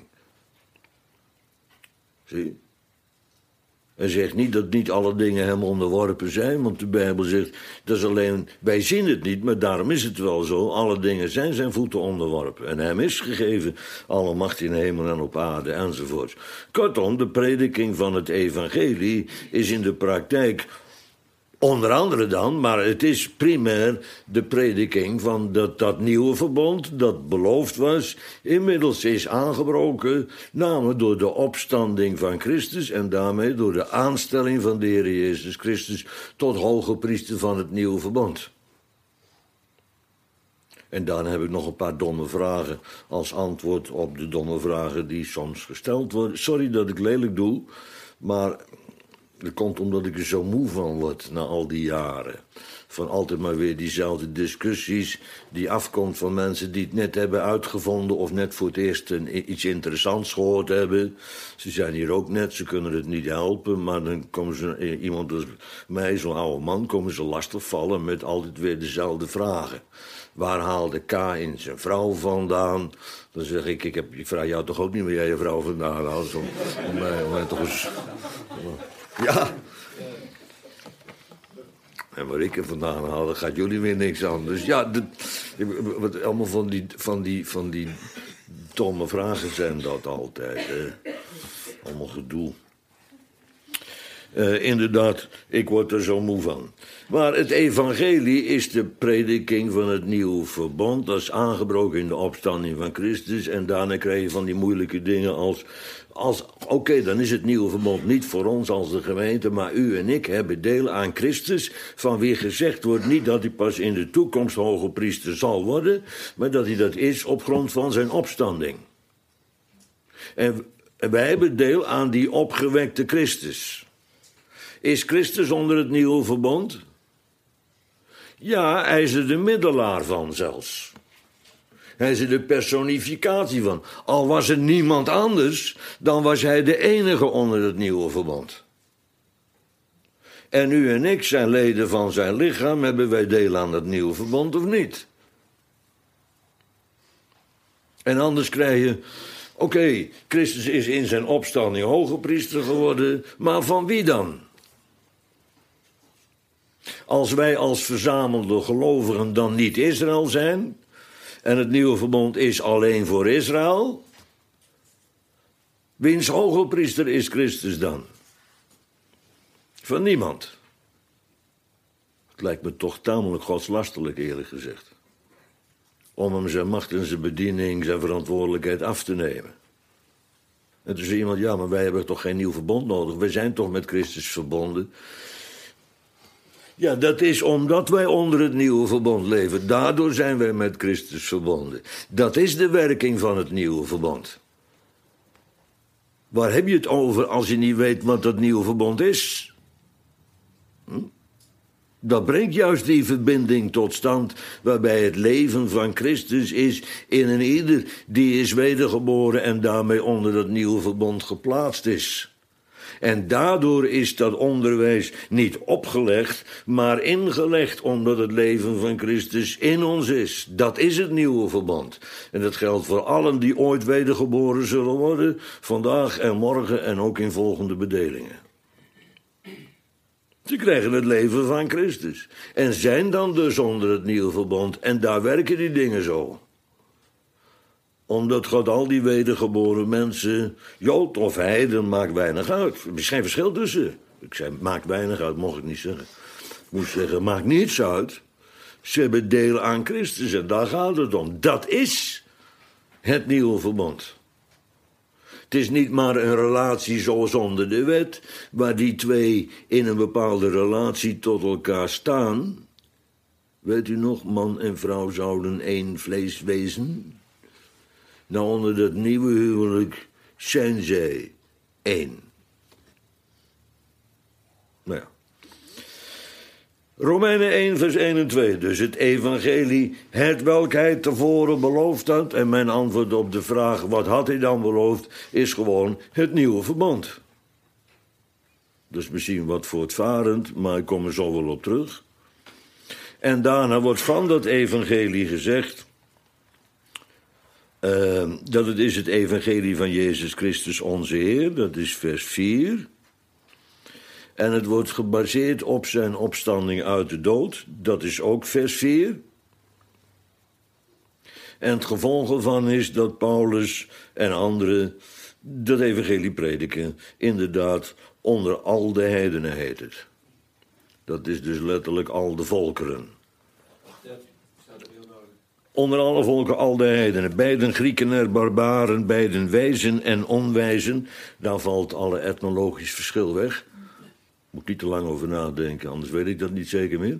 Zie? Hij zegt niet dat niet alle dingen hem onderworpen zijn, want de Bijbel zegt, dat is alleen, wij zien het niet, maar daarom is het wel zo, alle dingen zijn zijn voeten onderworpen. En hem is gegeven alle macht in hemel en op aarde enzovoort. Kortom, de prediking van het evangelie is in de praktijk, onder andere dan, maar het is primair de prediking van dat, dat nieuwe verbond dat beloofd was, inmiddels is aangebroken, namelijk door de opstanding van Christus en daarmee door de aanstelling van de Heer Jezus Christus tot hoge priester van het nieuwe verbond. En dan heb ik nog een paar domme vragen als antwoord op de domme vragen die soms gesteld worden. Sorry dat ik lelijk doe, maar Dat komt omdat ik er zo moe van word na al die jaren. Van altijd maar weer diezelfde discussies die afkomt van mensen die het net hebben uitgevonden of net voor het eerst een, iets interessants gehoord hebben. Ze zijn hier ook net, ze kunnen het niet helpen, maar dan komen ze, iemand als mij, zo'n oude man, komen ze lastigvallen met altijd weer dezelfde vragen. Waar haalde K in zijn vrouw vandaan? Dan zeg ik, ik, heb, ik vraag jou toch ook niet waar jij je vrouw vandaan haalt. Om, om, mij, om mij toch eens... Ja... En waar ik er vandaan haal, dan gaat jullie weer niks aan. Dus ja, de, wat, allemaal van die, van, die, van die domme vragen zijn dat altijd. Hè. Allemaal gedoe. Uh, inderdaad, ik word er zo moe van. Maar het evangelie is de prediking van het nieuwe verbond. Dat is aangebroken in de opstanding van Christus. En daarna krijg je van die moeilijke dingen als... als Oké, okay, dan is het nieuwe verbond niet voor ons als de gemeente... maar u en ik hebben deel aan Christus... van wie gezegd wordt niet dat hij pas in de toekomst hoge priester zal worden... maar dat hij dat is op grond van zijn opstanding. En wij hebben deel aan die opgewekte Christus... Is Christus onder het nieuwe verbond? Ja, hij is er de middelaar van zelfs. Hij is er de personificatie van. Al was er niemand anders, dan was hij de enige onder het nieuwe verbond. En u en ik zijn leden van zijn lichaam, hebben wij deel aan het nieuwe verbond of niet? En anders krijg je... Oké, okay, Christus is in zijn opstanding hoge priester geworden, maar van wie dan? Als wij als verzamelde gelovigen dan niet Israël zijn... en het nieuwe verbond is alleen voor Israël... wiens hoge priester is Christus dan? Van niemand. Het lijkt me toch tamelijk godslastelijk, eerlijk gezegd. Om hem zijn macht en zijn bediening, zijn verantwoordelijkheid af te nemen. En toen zei iemand, ja, maar wij hebben toch geen nieuw verbond nodig? Wij zijn toch met Christus verbonden? Ja, dat is omdat wij onder het nieuwe verbond leven. Daardoor zijn wij met Christus verbonden. Dat is de werking van het nieuwe verbond. Waar heb je het over als je niet weet wat dat nieuwe verbond is? Hm? Dat brengt juist die verbinding tot stand... waarbij het leven van Christus is in een ieder... die is wedergeboren en daarmee onder het nieuwe verbond geplaatst is... En daardoor is dat onderwijs niet opgelegd, maar ingelegd... omdat het leven van Christus in ons is. Dat is het nieuwe verbond. En dat geldt voor allen die ooit wedergeboren zullen worden... vandaag en morgen en ook in volgende bedelingen. Ze krijgen het leven van Christus. En zijn dan dus onder het nieuwe verbond. En daar werken die dingen zo. Omdat God al die wedergeboren mensen, Jood of heiden, maakt weinig uit. Er is geen verschil tussen. Ik zei, maakt weinig uit, mocht ik niet zeggen. Ik moest zeggen, maakt niets uit. Ze hebben deel aan Christus en daar gaat het om. Dat is het nieuwe verbond. Het is niet maar een relatie zoals onder de wet, waar die twee in een bepaalde relatie tot elkaar staan. Weet u nog, man en vrouw zouden één vlees wezen? Nou, onder dat nieuwe huwelijk zijn zij één. Nou ja. Romeinen één, vers één en twee. Dus het evangelie, het welk hij tevoren beloofd had. En mijn antwoord op de vraag, wat had hij dan beloofd, is gewoon het nieuwe verbond. Dus misschien wat voortvarend, maar ik kom er zo wel op terug. En daarna wordt van dat evangelie gezegd... Uh, dat het is het evangelie van Jezus Christus onze Heer, dat is vers vier. En het wordt gebaseerd op zijn opstanding uit de dood, dat is ook vers vier. En het gevolg ervan is dat Paulus en anderen dat evangelie prediken. Inderdaad, onder al de heidenen heet het. Dat is dus letterlijk al de volkeren. Onder alle volken, al de heidenen, beiden Grieken en barbaren, beiden wijzen en onwijzen. Daar valt alle etnologisch verschil weg. Moet niet te lang over nadenken, anders weet ik dat niet zeker meer.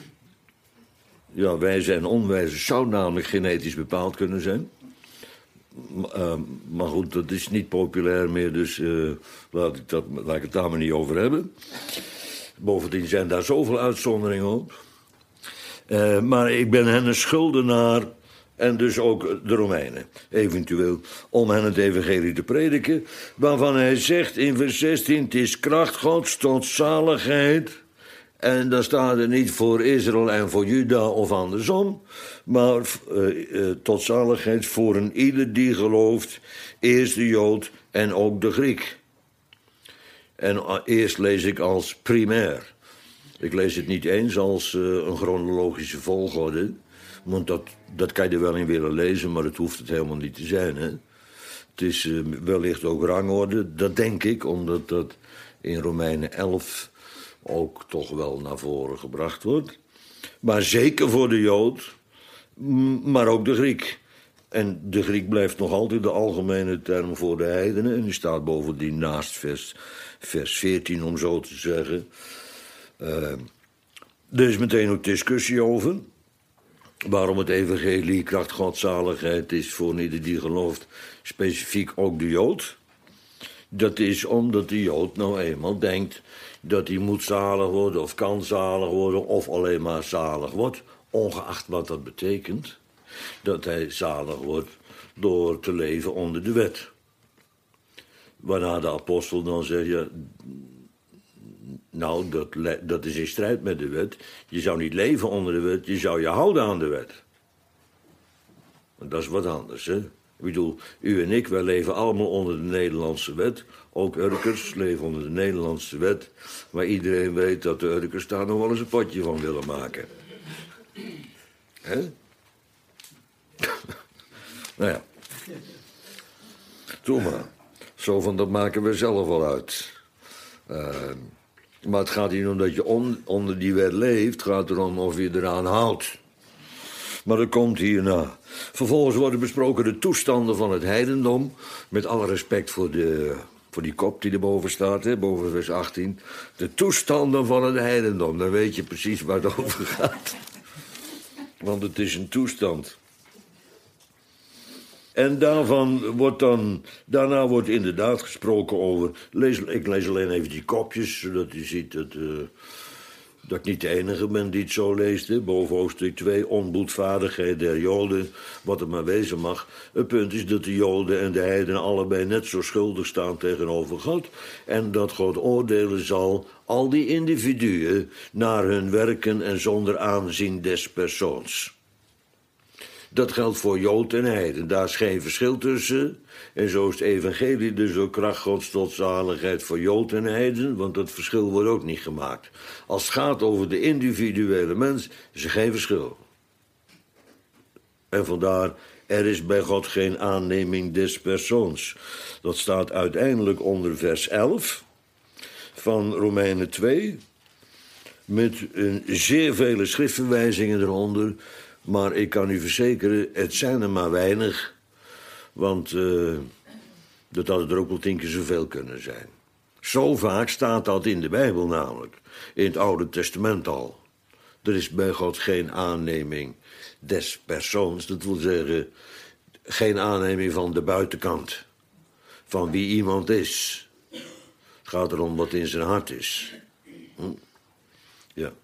Ja, wijzen en onwijzen zou namelijk genetisch bepaald kunnen zijn. Uh, maar goed, dat is niet populair meer, dus uh, laat, ik dat, laat ik het daar maar niet over hebben. Bovendien zijn daar zoveel uitzonderingen op. Uh, maar ik ben hen een schuldenaar, en dus ook de Romeinen, eventueel, om hen het evangelie te prediken, waarvan hij zegt in vers zestien, het is kracht Gods tot zaligheid. En daar staat er niet voor Israël en voor Juda of andersom, maar uh, uh, tot zaligheid voor een ieder die gelooft, eerst de Jood en ook de Griek. En uh, eerst lees ik als primair. Ik lees het niet eens als uh, een chronologische volgorde, want dat, dat kan je er wel in willen lezen, maar dat hoeft het helemaal niet te zijn. Hè? Het is uh, wellicht ook rangorde, dat denk ik, omdat dat in Romeinen elf ook toch wel naar voren gebracht wordt. Maar zeker voor de Jood, maar ook de Griek. En de Griek blijft nog altijd de algemene term voor de heidenen. En die staat bovendien naast vers, vers veertien, om zo te zeggen. Uh, er is meteen ook discussie over waarom het evangelie kracht godzaligheid is voor ieder die gelooft, specifiek ook de Jood. Dat is omdat de Jood nou eenmaal denkt dat hij moet zalig worden of kan zalig worden of alleen maar zalig wordt, ongeacht wat dat betekent, dat hij zalig wordt door te leven onder de wet. Waarna de apostel dan zegt, ja, nou, dat, dat is in strijd met de wet. Je zou niet leven onder de wet, je zou je houden aan de wet. Dat is wat anders, hè. Ik bedoel, u en ik, wij leven allemaal onder de Nederlandse wet. Ook Urkers leven onder de Nederlandse wet. Maar iedereen weet dat de Urkers daar nog wel eens een potje van willen maken. Hè? Nou ja. Doe maar. Zo van, dat maken we zelf wel uit. Uh, maar het gaat niet om dat je on, onder die wet leeft. Het gaat erom of je eraan houdt. Maar dat komt hierna. Vervolgens worden besproken de toestanden van het heidendom. Met alle respect voor, de, voor die kop die erboven staat, hè, boven vers achttien. De toestanden van het heidendom. Dan weet je precies waar het over gaat. Want het is een toestand. En daarvan wordt dan, daarna wordt inderdaad gesproken over. Lees, ik lees alleen even die kopjes, zodat u ziet dat. Uh, Dat ik niet de enige ben die het zo leest. Hè. Boven hoofdstuk twee, onboedvaardigheid der Joden, wat het maar wezen mag. Het punt is dat de Joden en de heidenen allebei net zo schuldig staan tegenover God. En dat God oordelen zal al die individuen naar hun werken en zonder aanzien des persoons. Dat geldt voor Jood en heiden. Daar is geen verschil tussen. En zo is het evangelie dus ook kracht Gods tot zaligheid voor Jood en heiden, want dat verschil wordt ook niet gemaakt. Als het gaat over de individuele mens, is er geen verschil. En vandaar, er is bij God geen aanneming des persoons. Dat staat uiteindelijk onder vers elf van Romeinen twee, met een zeer vele schriftverwijzingen eronder. Maar ik kan u verzekeren, het zijn er maar weinig. Want uh, dat hadden er ook wel tien keer zoveel kunnen zijn. Zo vaak staat dat in de Bijbel namelijk. In het Oude Testament al. Er is bij God geen aanneming des persoons. Dat wil zeggen, geen aanneming van de buitenkant. Van wie iemand is. Het gaat erom wat in zijn hart is. Hm? Ja.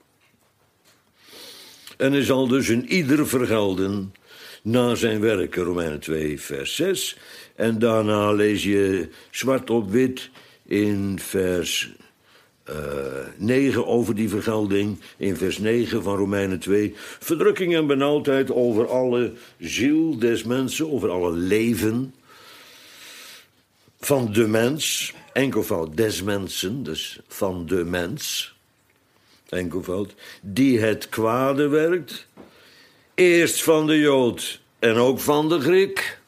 En er zal dus een ieder vergelden na zijn werken, Romeinen twee, vers zes. En daarna lees je zwart op wit in vers uh, negen over die vergelding. In vers negen van Romeinen twee. Verdrukking en benauwdheid over alle ziel des mensen, over alle leven van de mens. Enkelvoud des mensen, dus van de mens. Enkelvoud. Die het kwade werkt. Eerst van de Jood en ook van de Griek.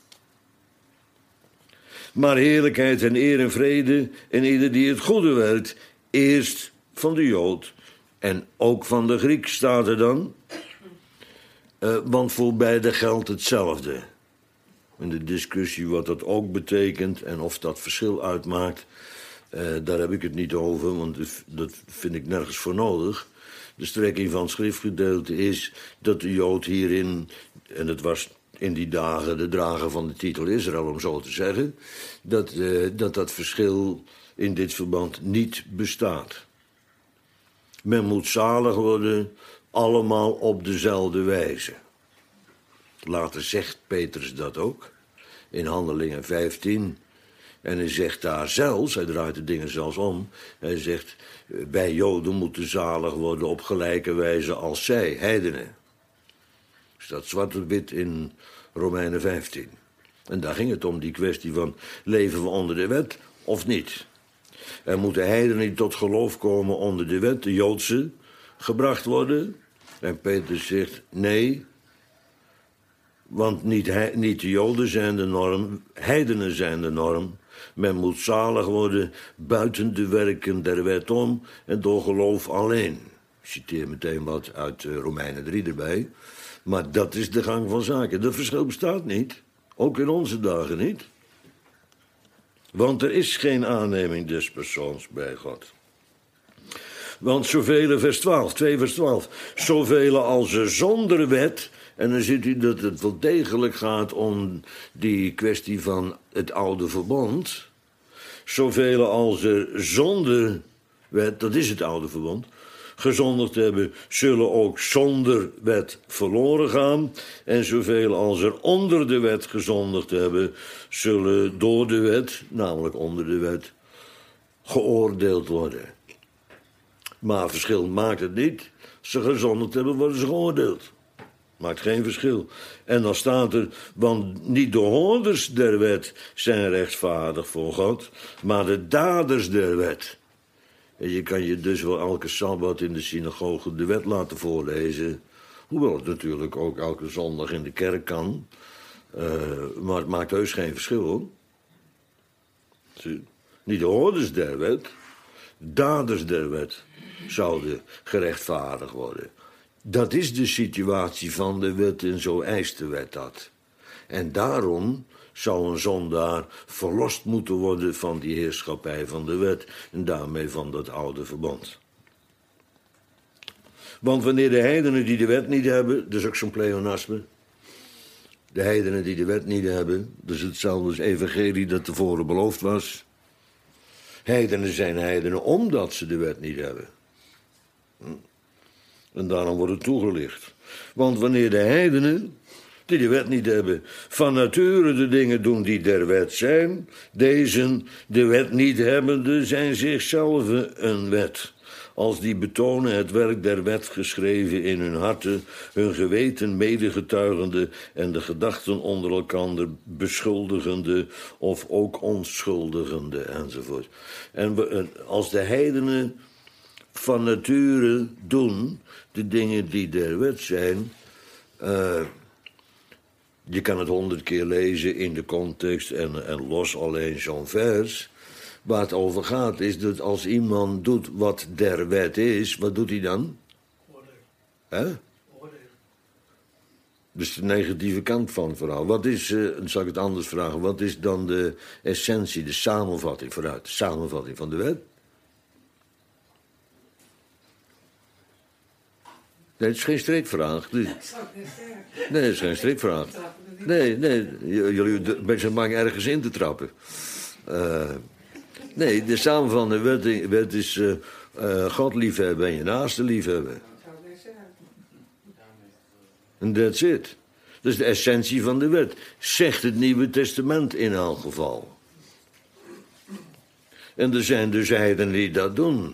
Maar heerlijkheid en eer en vrede en ieder die het goede werkt. Eerst van de Jood en ook van de Griek, staat er dan. Uh, want voor beide geldt hetzelfde. In de discussie wat dat ook betekent en of dat verschil uitmaakt, uh, daar heb ik het niet over, want dat vind ik nergens voor nodig. De strekking van het schriftgedeelte is dat de Jood hierin, en het was in die dagen de drager van de titel Israël, om zo te zeggen, dat, uh, dat dat verschil in dit verband niet bestaat. Men moet zalig worden, allemaal op dezelfde wijze. Later zegt Petrus dat ook, in Handelingen vijftien. En hij zegt daar zelfs, hij draait de dingen zelfs om, hij zegt, wij Joden moeten zalig worden op gelijke wijze als zij, heidenen. Staat zwart op wit in Romeinen vijftien. En daar ging het om, die kwestie van, leven we onder de wet of niet? Er moeten heidenen die tot geloof komen onder de wet, de Joodse, gebracht worden. En Petrus zegt, nee, want niet, he, niet de Joden zijn de norm, heidenen zijn de norm. Men moet zalig worden buiten de werken der wet om en door geloof alleen. Ik citeer meteen wat uit Romeinen drie erbij. Maar dat is de gang van zaken. Dat verschil bestaat niet. Ook in onze dagen niet. Want er is geen aanneming des persoons bij God. Want zoveel, vers twaalf, twee vers twaalf. Zoveel als er zonder wet. En dan ziet u dat het wel degelijk gaat om die kwestie van het oude verbond. Zoveel als er zonder wet, dat is het oude verbond, gezondigd hebben, zullen ook zonder wet verloren gaan. En zoveel als er onder de wet gezondigd hebben, zullen door de wet, namelijk onder de wet, geoordeeld worden. Maar verschil maakt het niet. Als ze gezondigd hebben, worden ze geoordeeld. Maakt geen verschil. En dan staat er, want niet de hoorders der wet zijn rechtvaardig voor God, maar de daders der wet. En je kan je dus wel elke sabbat in de synagoge de wet laten voorlezen. Hoewel het natuurlijk ook elke zondag in de kerk kan. Uh, maar het maakt heus geen verschil, hoor. Niet de hoorders der wet, daders der wet zouden gerechtvaardigd worden. Dat is de situatie van de wet en zo eist de wet dat. En daarom zou een zondaar verlost moeten worden van die heerschappij van de wet en daarmee van dat oude verbond. Want wanneer de heidenen die de wet niet hebben, dat is ook zo'n pleonasme, de heidenen die de wet niet hebben, dat is hetzelfde als evangelie dat tevoren beloofd was. Heidenen zijn heidenen omdat ze de wet niet hebben. Hm. En daarom wordt het toegelicht. Want wanneer de heidenen, die de wet niet hebben, van nature de dingen doen die der wet zijn, deze, de wet niet hebbende, zijn zichzelf een wet. Als die betonen het werk der wet geschreven in hun harten, hun geweten medegetuigende en de gedachten onder elkander beschuldigende of ook onschuldigende enzovoort. En als de heidenen van nature doen de dingen die der wet zijn. Uh, je kan het honderd keer lezen in de context en, en los alleen zo'n vers. Waar het over gaat is dat als iemand doet wat der wet is, wat doet hij dan? Oordeel. Hè? Oordeel. Dus de negatieve kant van het verhaal. Wat is, uh, dan zal ik het anders vragen, wat is dan de essentie, de samenvatting vooruit, de samenvatting van de wet? Nee, het is geen strikvraag. Nee, het is geen strikvraag. Nee, nee, jullie zijn bang ergens in te trappen. Uh, nee, de samenvatting van de wet, wet is uh, uh, God liefhebben en je naaste liefhebben. En that's it. Dat is de essentie van de wet. Zegt het Nieuwe Testament in elk geval. En er zijn dus heidenen die dat doen.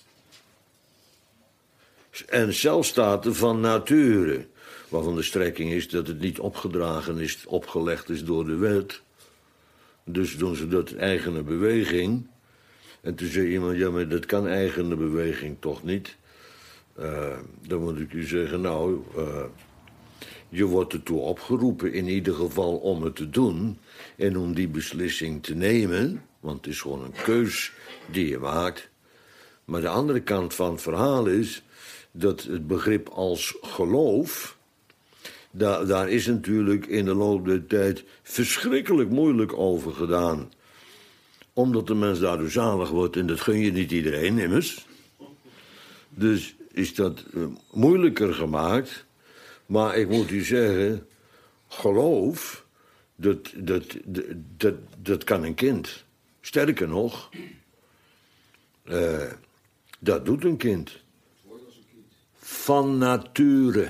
En zelfs staat er van nature, waarvan de strekking is dat het niet opgedragen is, opgelegd is door de wet. Dus doen ze dat eigene beweging. En toen zei iemand, ja, maar dat kan eigene beweging toch niet. Uh, dan moet ik u zeggen, nou, uh, je wordt ertoe opgeroepen in ieder geval om het te doen en om die beslissing te nemen, want het is gewoon een keus die je maakt. Maar de andere kant van het verhaal is dat het begrip als geloof, daar, daar is natuurlijk in de loop der tijd verschrikkelijk moeilijk over gedaan. Omdat de mens daardoor zalig wordt en dat gun je niet iedereen immers. Dus is dat uh, moeilijker gemaakt. Maar ik moet u zeggen, geloof, dat, dat, dat, dat, dat kan een kind. Sterker nog, uh, dat doet een kind. Van nature.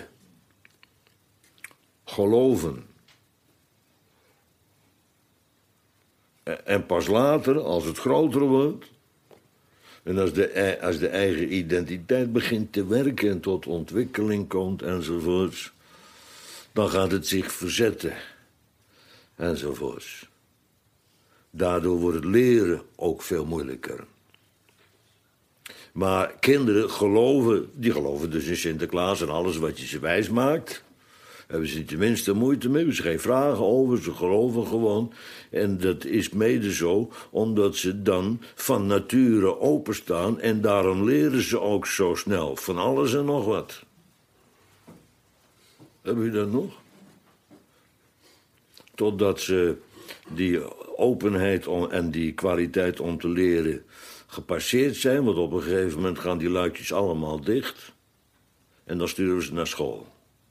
Geloven. En pas later, als het groter wordt, en als de, als de eigen identiteit begint te werken en tot ontwikkeling komt enzovoorts, dan gaat het zich verzetten enzovoorts. Daardoor wordt het leren ook veel moeilijker. Maar kinderen geloven, die geloven dus in Sinterklaas en alles wat je ze wijs maakt. Hebben ze niet de minste moeite mee, hebben ze geen vragen over, ze geloven gewoon. En dat is mede zo, omdat ze dan van nature openstaan en daarom leren ze ook zo snel van alles en nog wat. Hebben jullie dat nog? Totdat ze die openheid om, en die kwaliteit om te leren gepasseerd zijn, want op een gegeven moment gaan die luikjes allemaal dicht en dan sturen we ze naar school.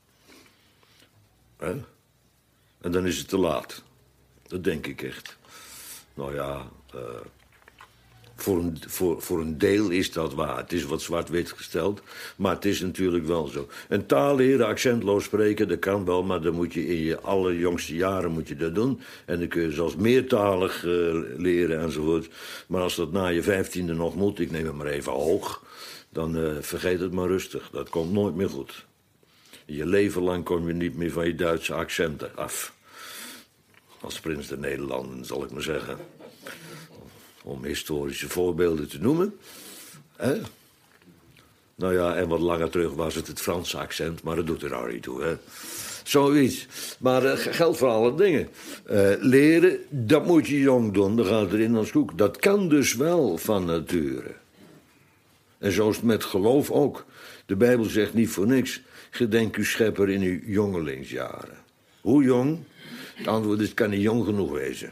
He? En dan is het te laat. Dat denk ik echt. Nou ja, uh, voor, een, voor, voor een deel is dat waar. Het is wat zwart-wit gesteld, maar het is natuurlijk wel zo. En taal leren, accentloos spreken, dat kan wel, maar dan moet je in je allerjongste jaren moet je dat doen. En dan kun je zelfs meertalig uh, leren enzovoort. Maar als dat na je vijftiende nog moet, ik neem het maar even hoog, dan uh, vergeet het maar rustig. Dat komt nooit meer goed. Je leven lang kom je niet meer van je Duitse accenten af. Als prins der Nederlanden, zal ik maar zeggen. Om historische voorbeelden te noemen. Hè? Nou ja, en wat langer terug was het het Franse accent, maar dat doet er nou niet toe, hè. Zoiets. Maar uh, geldt voor alle dingen. Uh, leren, dat moet je jong doen, dan gaat er in als koek. Dat kan dus wel van nature. En zo is het met geloof ook. De Bijbel zegt niet voor niks: gedenk uw schepper in uw jongelingsjaren. Hoe jong? Het antwoord is: het kan niet jong genoeg wezen.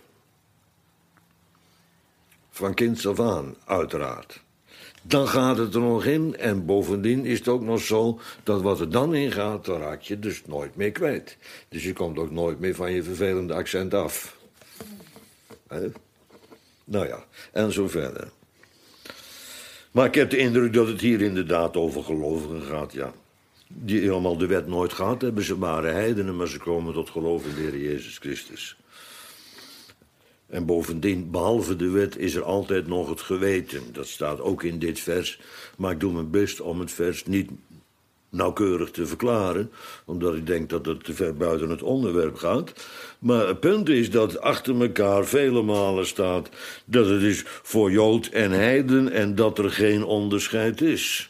Van kinds af aan, uiteraard. Dan gaat het er nog in en bovendien is het ook nog zo dat wat er dan in gaat, dan raak je dus nooit meer kwijt. Dus je komt ook nooit meer van je vervelende accent af. He? Nou ja, en zo verder. Maar ik heb de indruk dat het hier inderdaad over gelovigen gaat, ja. Die helemaal de wet nooit gehad hebben. Ze waren heidenen, maar ze komen tot geloof in de Heer Jezus Christus. En bovendien, behalve de wet, is er altijd nog het geweten. Dat staat ook in dit vers. Maar ik doe mijn best om het vers niet nauwkeurig te verklaren, omdat ik denk dat het te ver buiten het onderwerp gaat. Maar het punt is dat achter elkaar vele malen staat dat het is voor Jood en heiden en dat er geen onderscheid is.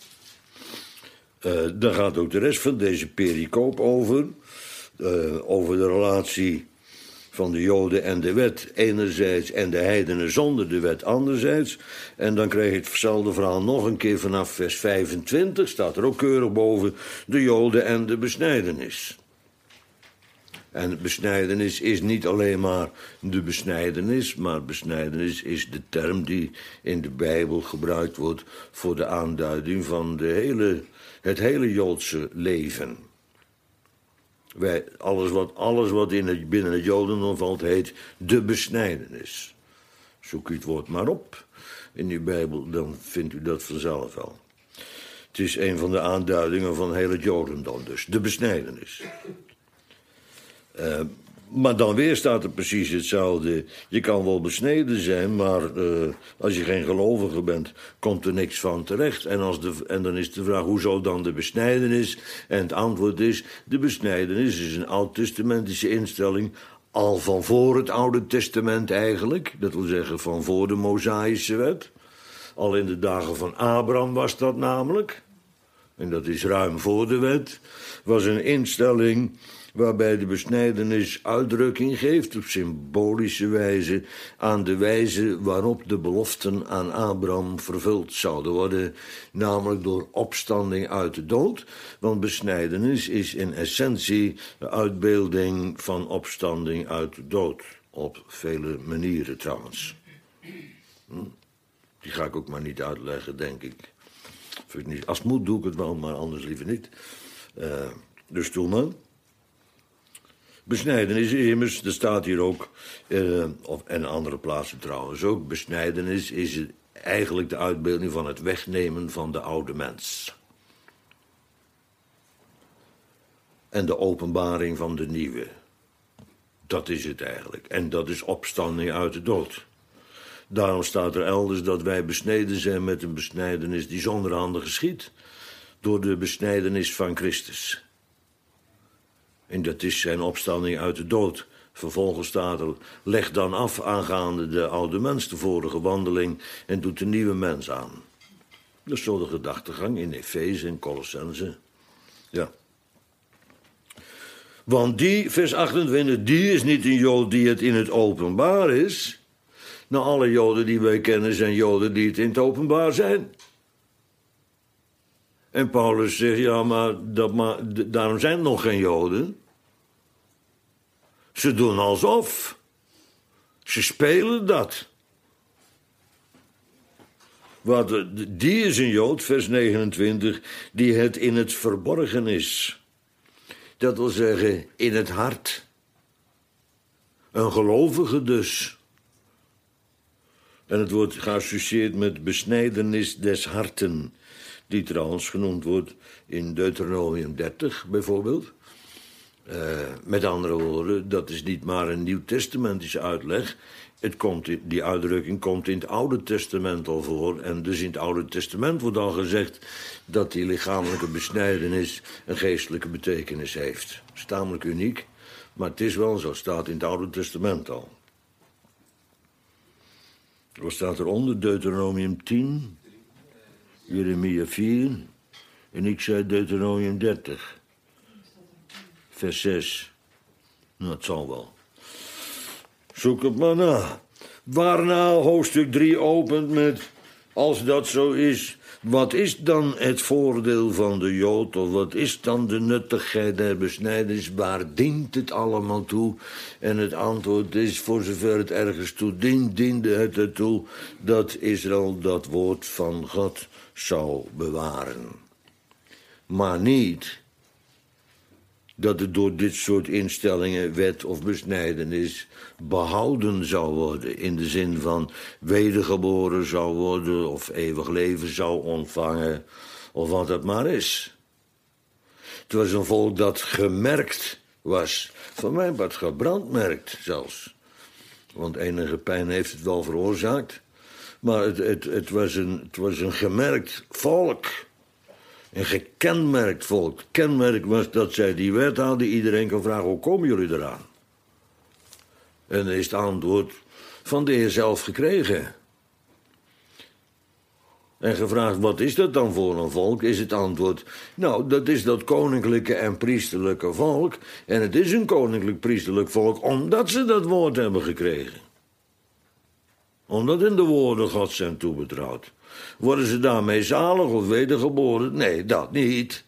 Uh, daar gaat ook de rest van deze pericoop over. Uh, over de relatie van de Joden en de wet enerzijds en de heidenen zonder de wet anderzijds. En dan krijg je hetzelfde verhaal nog een keer vanaf vers vijfentwintig. Staat er ook keurig boven: de Joden en de besnijdenis. En besnijdenis is niet alleen maar de besnijdenis, maar besnijdenis is de term die in de Bijbel gebruikt wordt voor de aanduiding van de hele, het hele Joodse leven. Wij, alles, wat, alles wat in het, binnen het Jodendom valt, heet de besnijdenis. Zoek u het woord maar op in uw Bijbel, dan vindt u dat vanzelf wel. Het is een van de aanduidingen van heel het Jodendom dus, de besnijdenis. Uh, maar dan weer staat er precies hetzelfde. Je kan wel besneden zijn, maar uh, als je geen gelovige bent, komt er niks van terecht. En, als de, en dan is de vraag: hoezo dan de besnijdenis? En het antwoord is: de besnijdenis is een oud-testamentische instelling, al van voor het Oude Testament eigenlijk. Dat wil zeggen van voor de Mosaïsche wet. Al in de dagen van Abraham was dat namelijk. En dat is ruim voor de wet. Was een instelling waarbij de besnijdenis uitdrukking geeft op symbolische wijze aan de wijze waarop de beloften aan Abraham vervuld zouden worden, namelijk door opstanding uit de dood, want besnijdenis is in essentie de uitbeelding van opstanding uit de dood, op vele manieren trouwens. Hm? Die ga ik ook maar niet uitleggen, denk ik. Als het moet doe ik het wel, maar anders liever niet. Uh, dus doe maar. Besnijdenis is immers, dat staat hier ook, uh, of, en andere plaatsen trouwens ook, besnijdenis is het, eigenlijk de uitbeelding van het wegnemen van de oude mens. En de openbaring van de nieuwe. Dat is het eigenlijk. En dat is opstanding uit de dood. Daarom staat er elders dat wij besneden zijn met een besnijdenis die zonder handen geschiet. Door de besnijdenis van Christus. En dat is zijn opstanding uit de dood. Vervolgens staat er, leg dan af aangaande de oude mens de vorige wandeling en doet de nieuwe mens aan. Dat is zo de gedachtegang in Efeze en Colossense. Ja. Want die, vers achtentwintig, die is niet een Jood die het in het openbaar is. Nou, alle Joden die wij kennen zijn Joden die het in het openbaar zijn. En Paulus zegt, ja, maar, dat, maar daarom zijn er nog geen Joden. Ze doen alsof. Ze spelen dat. Wat, die is een Jood, vers negenentwintig, die het in het verborgen is. Dat wil zeggen, in het hart. Een gelovige dus. En het wordt geassocieerd met besnijdenis des harten. Die trouwens genoemd wordt in Deuteronomium dertig bijvoorbeeld. Uh, met andere woorden, dat is niet maar een nieuwtestamentische uitleg. Het komt, die uitdrukking komt in het Oude Testament al voor. En dus in het Oude Testament wordt al gezegd dat die lichamelijke besnijdenis een geestelijke betekenis heeft. Dat is tamelijk uniek, maar het is wel zo, staat in het Oude Testament al. Wat staat eronder? Deuteronomium tien, Jeremia vier en ik zei Deuteronomium dertig. Vers zes. Nou, het zal wel. Zoek het maar na. Waarna hoofdstuk drie opent met, als dat zo is, wat is dan het voordeel van de Jood, of wat is dan de nuttigheid der besnijdenis, waar dient het allemaal toe? En het antwoord is, voor zover het ergens toe dient, diende het ertoe dat Israël dat woord van God zou bewaren. Maar niet dat het door dit soort instellingen, wet of besnijdenis, behouden zou worden. In de zin van wedergeboren zou worden of eeuwig leven zou ontvangen. Of wat het maar is. Het was een volk dat gemerkt was. Van mij wat gebrandmerkt zelfs. Want enige pijn heeft het wel veroorzaakt. Maar het, het, het, was, een, het was een gemerkt volk. Een gekenmerkt volk. Het kenmerk was dat zij die wet hadden. Iedereen kan vragen, hoe komen jullie eraan? En dan is het antwoord van de Heer zelf gekregen. En gevraagd, wat is dat dan voor een volk? Is het antwoord, nou, dat is dat koninklijke en priesterlijke volk. En het is een koninklijk priesterlijk volk omdat ze dat woord hebben gekregen. Omdat in de woorden God zijn toebetrouwd. Worden ze daarmee zalig of wedergeboren? Nee, dat niet.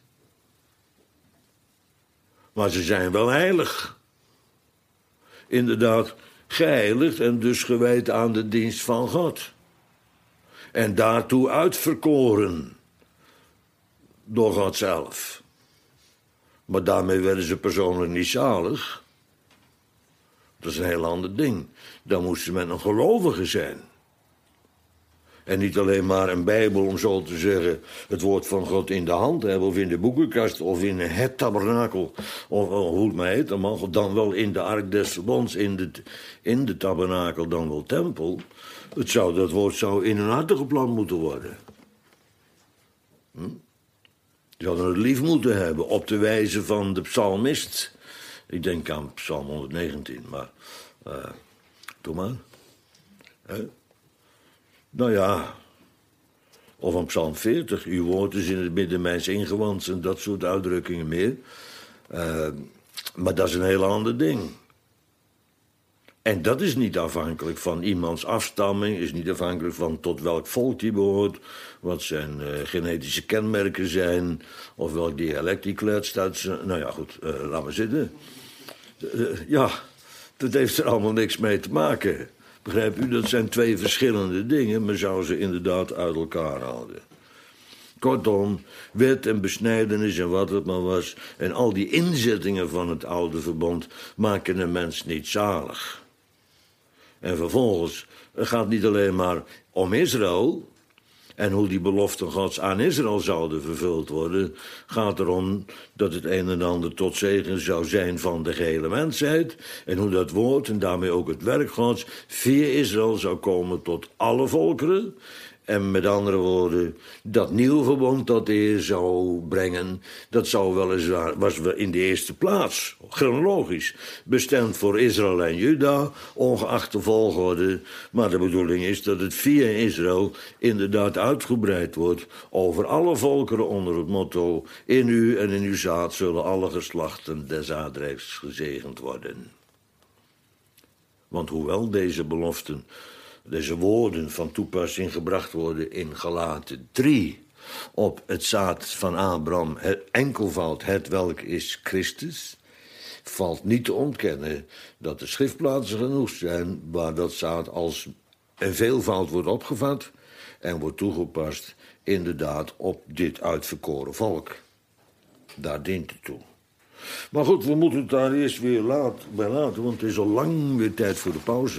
Maar ze zijn wel heilig. Inderdaad, geheiligd en dus gewijd aan de dienst van God. En daartoe uitverkoren door God zelf. Maar daarmee werden ze persoonlijk niet zalig. Dat is een heel ander ding. Dan moesten men een gelovige zijn. En niet alleen maar een Bijbel, om zo te zeggen, het woord van God in de hand hebben, of in de boekenkast, of in het tabernakel, of, of hoe het maar heet, dan mag dan wel in de ark des verbonds, in de, in de tabernakel, dan wel tempel. Het zou, dat woord zou in hun harten geplant moeten worden. Hm? Ze hadden het lief moeten hebben, op de wijze van de psalmist. Ik denk aan psalm honderdnegentien, maar uh, doe maar. He? Nou ja, of aan psalm veertig, uw woord is in het midden mijns ingewand en dat soort uitdrukkingen meer. Uh, maar dat is een heel ander ding. En dat is niet afhankelijk van iemands afstamming, is niet afhankelijk van tot welk volk die behoort, wat zijn uh, genetische kenmerken zijn, of welk dialect die kletst uit zijn. Nou ja, goed, uh, laat maar zitten. Uh, ja, dat heeft er allemaal niks mee te maken. Begrijp u, dat zijn twee verschillende dingen, maar zou ze inderdaad uit elkaar houden. Kortom, wet en besnijdenis en wat het maar was, en al die inzettingen van het oude verbond maken een mens niet zalig. En vervolgens, het gaat niet alleen maar om Israël en hoe die beloften Gods aan Israël zouden vervuld worden, gaat erom dat het een en ander tot zegen zou zijn van de gehele mensheid, en hoe dat woord en daarmee ook het werk Gods via Israël zou komen tot alle volkeren. En met andere woorden, dat nieuwe verbond dat de Heer zou brengen, dat zou weliswaar, was in de eerste plaats, chronologisch, bestemd voor Israël en Juda, ongeacht de volgorde. Maar de bedoeling is dat het via Israël inderdaad uitgebreid wordt over alle volkeren onder het motto: in u en in uw zaad zullen alle geslachten des aardrijks gezegend worden. Want hoewel deze beloften, deze woorden van toepassing gebracht worden in Galaten drie op het zaad van Abraham, het enkelvoud, het welk is Christus, valt niet te ontkennen dat er schriftplaatsen genoeg zijn waar dat zaad als een veelvoud wordt opgevat en wordt toegepast inderdaad op dit uitverkoren volk. Daar dient het toe. Maar goed, we moeten het daar eerst weer laat, bij laten, want het is al lang weer tijd voor de pauze.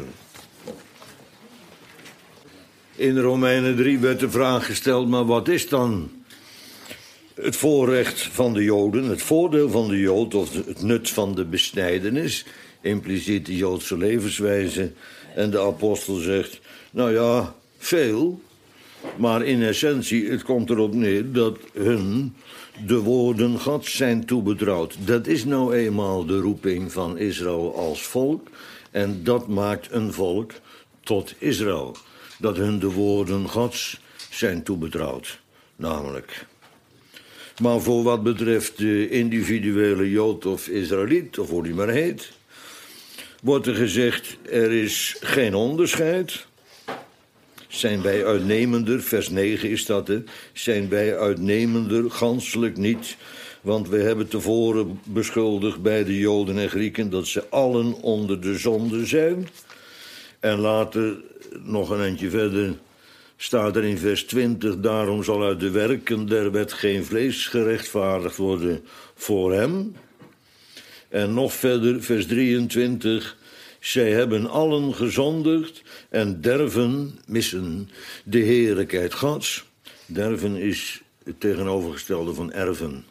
In Romeinen drie werd de vraag gesteld, maar wat is dan het voorrecht van de Joden, het voordeel van de Jood of het nut van de besnijdenis, impliciet de Joodse levenswijze? En de apostel zegt, nou ja, veel, maar in essentie, het komt erop neer dat hun de woorden Gods zijn toebetrouwd. Dat is nou eenmaal de roeping van Israël als volk, en dat maakt een volk tot Israël. Dat hun de woorden Gods zijn toebetrouwd, namelijk. Maar voor wat betreft de individuele Jood of Israëliet, of hoe die maar heet, wordt er gezegd, er is geen onderscheid. Zijn wij uitnemender, vers negen is dat, hè? Zijn wij uitnemender, ganselijk niet, want we hebben tevoren beschuldigd bij de Joden en Grieken dat ze allen onder de zonde zijn. En later, nog een eindje verder, staat er in vers twintig, daarom zal uit de werken der wet geen vlees gerechtvaardigd worden voor hem. En nog verder, vers drieëntwintig, zij hebben allen gezondigd en derven, missen, de heerlijkheid Gods. Derven is het tegenovergestelde van erven.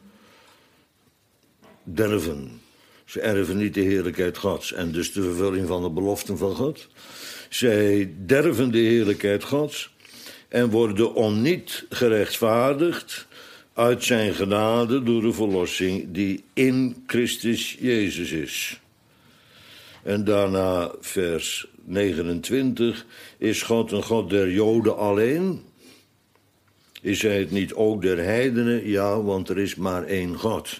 Derven. Ze erven niet de heerlijkheid Gods en dus de vervulling van de beloften van God. Zij derven de heerlijkheid Gods en worden onniet gerechtvaardigd uit zijn genade door de verlossing die in Christus Jezus is. En daarna vers negenentwintig, is God een God der Joden alleen? Is hij het niet ook der heidenen? Ja, want er is maar één God.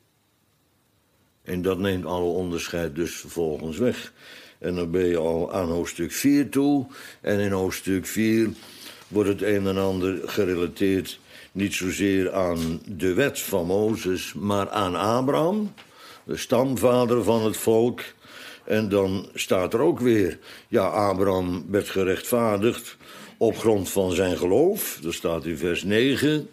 En dat neemt alle onderscheid dus vervolgens weg. En dan ben je al aan hoofdstuk vier toe. En in hoofdstuk vier wordt het een en ander gerelateerd niet zozeer aan de wet van Mozes, maar aan Abraham, de stamvader van het volk. En dan staat er ook weer, ja, Abraham werd gerechtvaardigd op grond van zijn geloof. Dat staat in vers negen.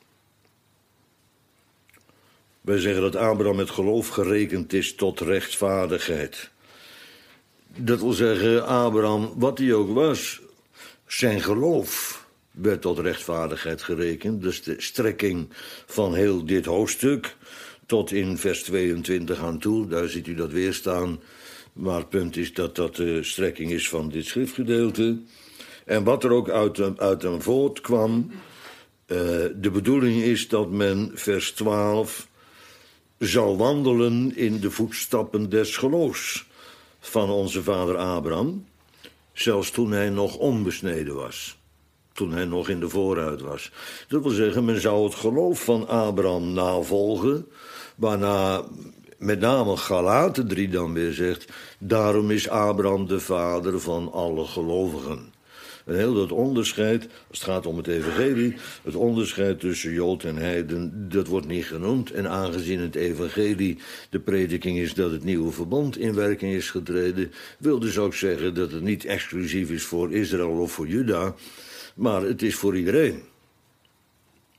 Wij zeggen dat Abraham met geloof gerekend is tot rechtvaardigheid. Dat wil zeggen, Abraham, wat hij ook was, zijn geloof werd tot rechtvaardigheid gerekend. Dus de strekking van heel dit hoofdstuk tot in vers tweeëntwintig aan toe. Daar ziet u dat weer staan. Maar het punt is dat dat de strekking is van dit schriftgedeelte. En wat er ook uit hem, uit hem voortkwam, uh, de bedoeling is dat men, vers twaalf, zal wandelen in de voetstappen des geloofs van onze vader Abraham, zelfs toen hij nog onbesneden was, toen hij nog in de vooruit was. Dat wil zeggen, men zou het geloof van Abraham navolgen, waarna met name Galaten drie dan weer zegt, daarom is Abraham de vader van alle gelovigen. En heel dat onderscheid, als het gaat om het evangelie, het onderscheid tussen Jood en heiden, dat wordt niet genoemd. En aangezien het evangelie de prediking is dat het nieuwe verbond in werking is getreden, wil dus ook zeggen dat het niet exclusief is voor Israël of voor Juda, maar het is voor iedereen.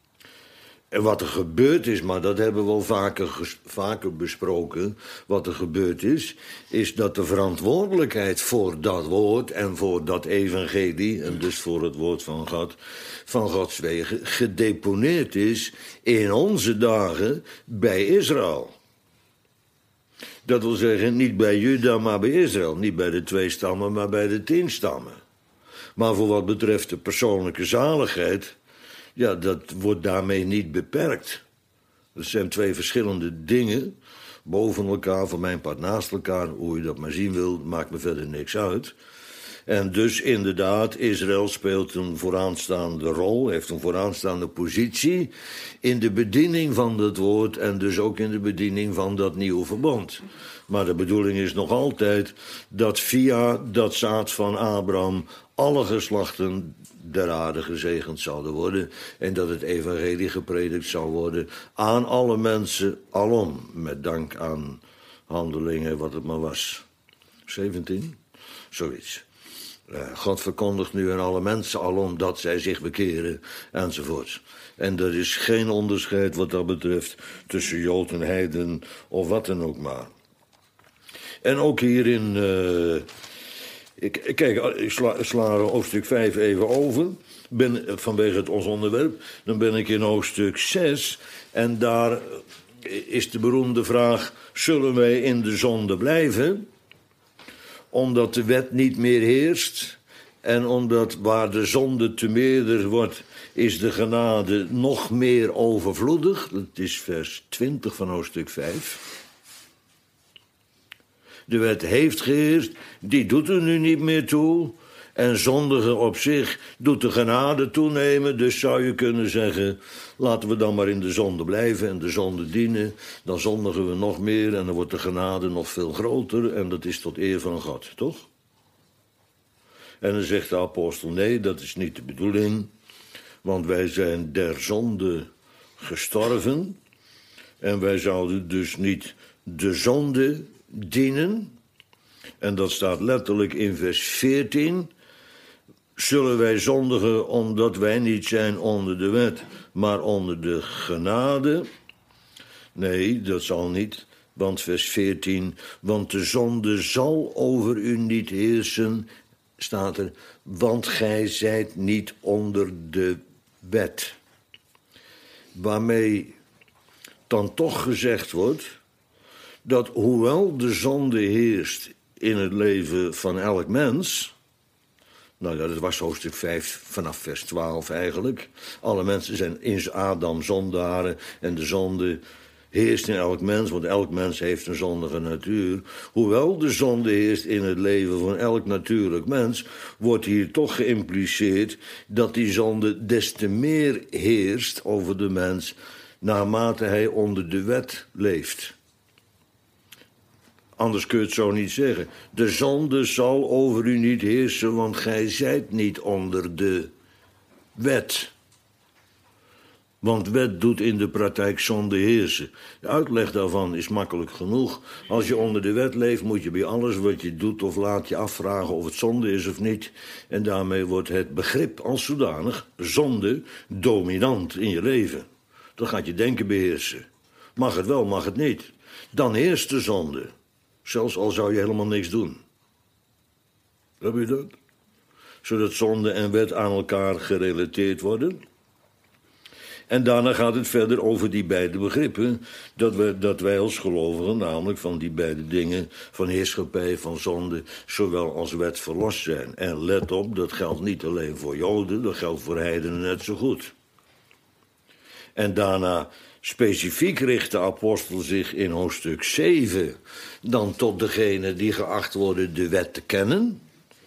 En wat er gebeurd is, maar dat hebben we al vaker, vaker besproken... wat er gebeurd is, is dat de verantwoordelijkheid voor dat woord... en voor dat evangelie, en dus voor het woord van God... van Gods wegen, gedeponeerd is in onze dagen bij Israël. Dat wil zeggen, niet bij Juda, maar bij Israël. Niet bij de twee stammen, maar bij de tien stammen. Maar voor wat betreft de persoonlijke zaligheid... ja, dat wordt daarmee niet beperkt. Dat zijn twee verschillende dingen, boven elkaar, voor mijn part naast elkaar... hoe je dat maar zien wil, maakt me verder niks uit... En dus inderdaad, Israël speelt een vooraanstaande rol... heeft een vooraanstaande positie... in de bediening van dat woord... en dus ook in de bediening van dat nieuwe verbond. Maar de bedoeling is nog altijd... dat via dat zaad van Abraham... alle geslachten der aarde gezegend zouden worden... en dat het evangelie gepredikt zou worden... aan alle mensen alom... met dank aan handelingen, wat het maar was. zeventien? Zoiets. God verkondigt nu aan alle mensen alom dat zij zich bekeren, enzovoort. En er is geen onderscheid wat dat betreft tussen Jood en heiden of wat dan ook maar. En ook hierin, uh, ik, kijk, ik sla, sla hoofdstuk vijf even over, ben, vanwege het ons onderwerp. Dan ben ik in hoofdstuk zes en daar is de beroemde vraag, zullen wij in de zonde blijven? Omdat de wet niet meer heerst en omdat waar de zonde te meerder wordt, is de genade nog meer overvloedig. Dat is vers twintig van hoofdstuk vijf. De wet heeft geheerst, die doet er nu niet meer toe. En zondigen op zich doet de genade toenemen. Dus zou je kunnen zeggen, laten we dan maar in de zonde blijven en de zonde dienen. Dan zondigen we nog meer en dan wordt de genade nog veel groter. En dat is tot eer van God, toch? En dan zegt de apostel, nee, dat is niet de bedoeling. Want wij zijn der zonde gestorven. En wij zouden dus niet de zonde dienen. En dat staat letterlijk in vers veertien... Zullen wij zondigen omdat wij niet zijn onder de wet, maar onder de genade? Nee, dat zal niet, want vers veertien... Want de zonde zal over u niet heersen, staat er... want gij zijt niet onder de wet. Waarmee dan toch gezegd wordt... dat hoewel de zonde heerst in het leven van elk mens... Nou ja, dat was hoofdstuk vijf vanaf vers twaalf eigenlijk. Alle mensen zijn in Adam zondaren en de zonde heerst in elk mens, want elk mens heeft een zondige natuur. Hoewel de zonde heerst in het leven van elk natuurlijk mens, wordt hier toch geïmpliceerd dat die zonde des te meer heerst over de mens naarmate hij onder de wet leeft. Anders kun je het zo niet zeggen. De zonde zal over u niet heersen, want gij zijt niet onder de wet. Want wet doet in de praktijk zonde heersen. De uitleg daarvan is makkelijk genoeg. Als je onder de wet leeft, moet je bij alles wat je doet of laat je afvragen of het zonde is of niet. En daarmee wordt het begrip als zodanig, zonde, dominant in je leven. Dan gaat je denken beheersen. Mag het wel, mag het niet. Dan heerst de zonde. Zelfs al zou je helemaal niks doen. Heb je dat? Zodat zonde en wet aan elkaar gerelateerd worden. En daarna gaat het verder over die beide begrippen. Dat, we, dat wij als gelovigen namelijk van die beide dingen... van heerschappij, van zonde, zowel als wet verlost zijn. En let op, dat geldt niet alleen voor Joden, dat geldt voor heidenen net zo goed. En daarna... Specifiek richt de apostel zich in hoofdstuk zeven... dan tot degenen die geacht worden de wet te kennen.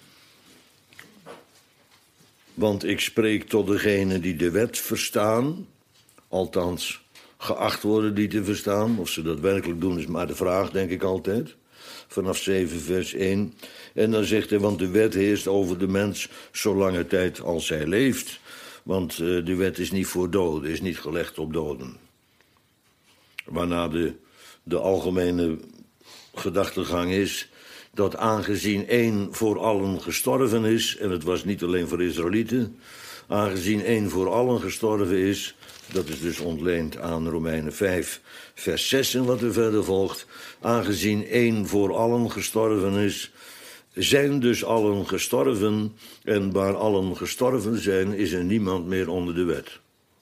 Want ik spreek tot degenen die de wet verstaan. Althans, geacht worden die te verstaan. Of ze dat werkelijk doen is maar de vraag, denk ik altijd. Vanaf zeven vers één. En dan zegt hij, want de wet heerst over de mens zolange tijd als hij leeft. Want uh, de wet is niet voor doden, is niet gelegd op doden. Waarna de, de algemene gedachtegang is dat aangezien één voor allen gestorven is... en het was niet alleen voor Israëlieten... aangezien één voor allen gestorven is, dat is dus ontleend aan Romeinen vijf, vers zes en wat er verder volgt, aangezien één voor allen gestorven is, zijn dus allen gestorven, en waar allen gestorven zijn, is er niemand meer onder de wet.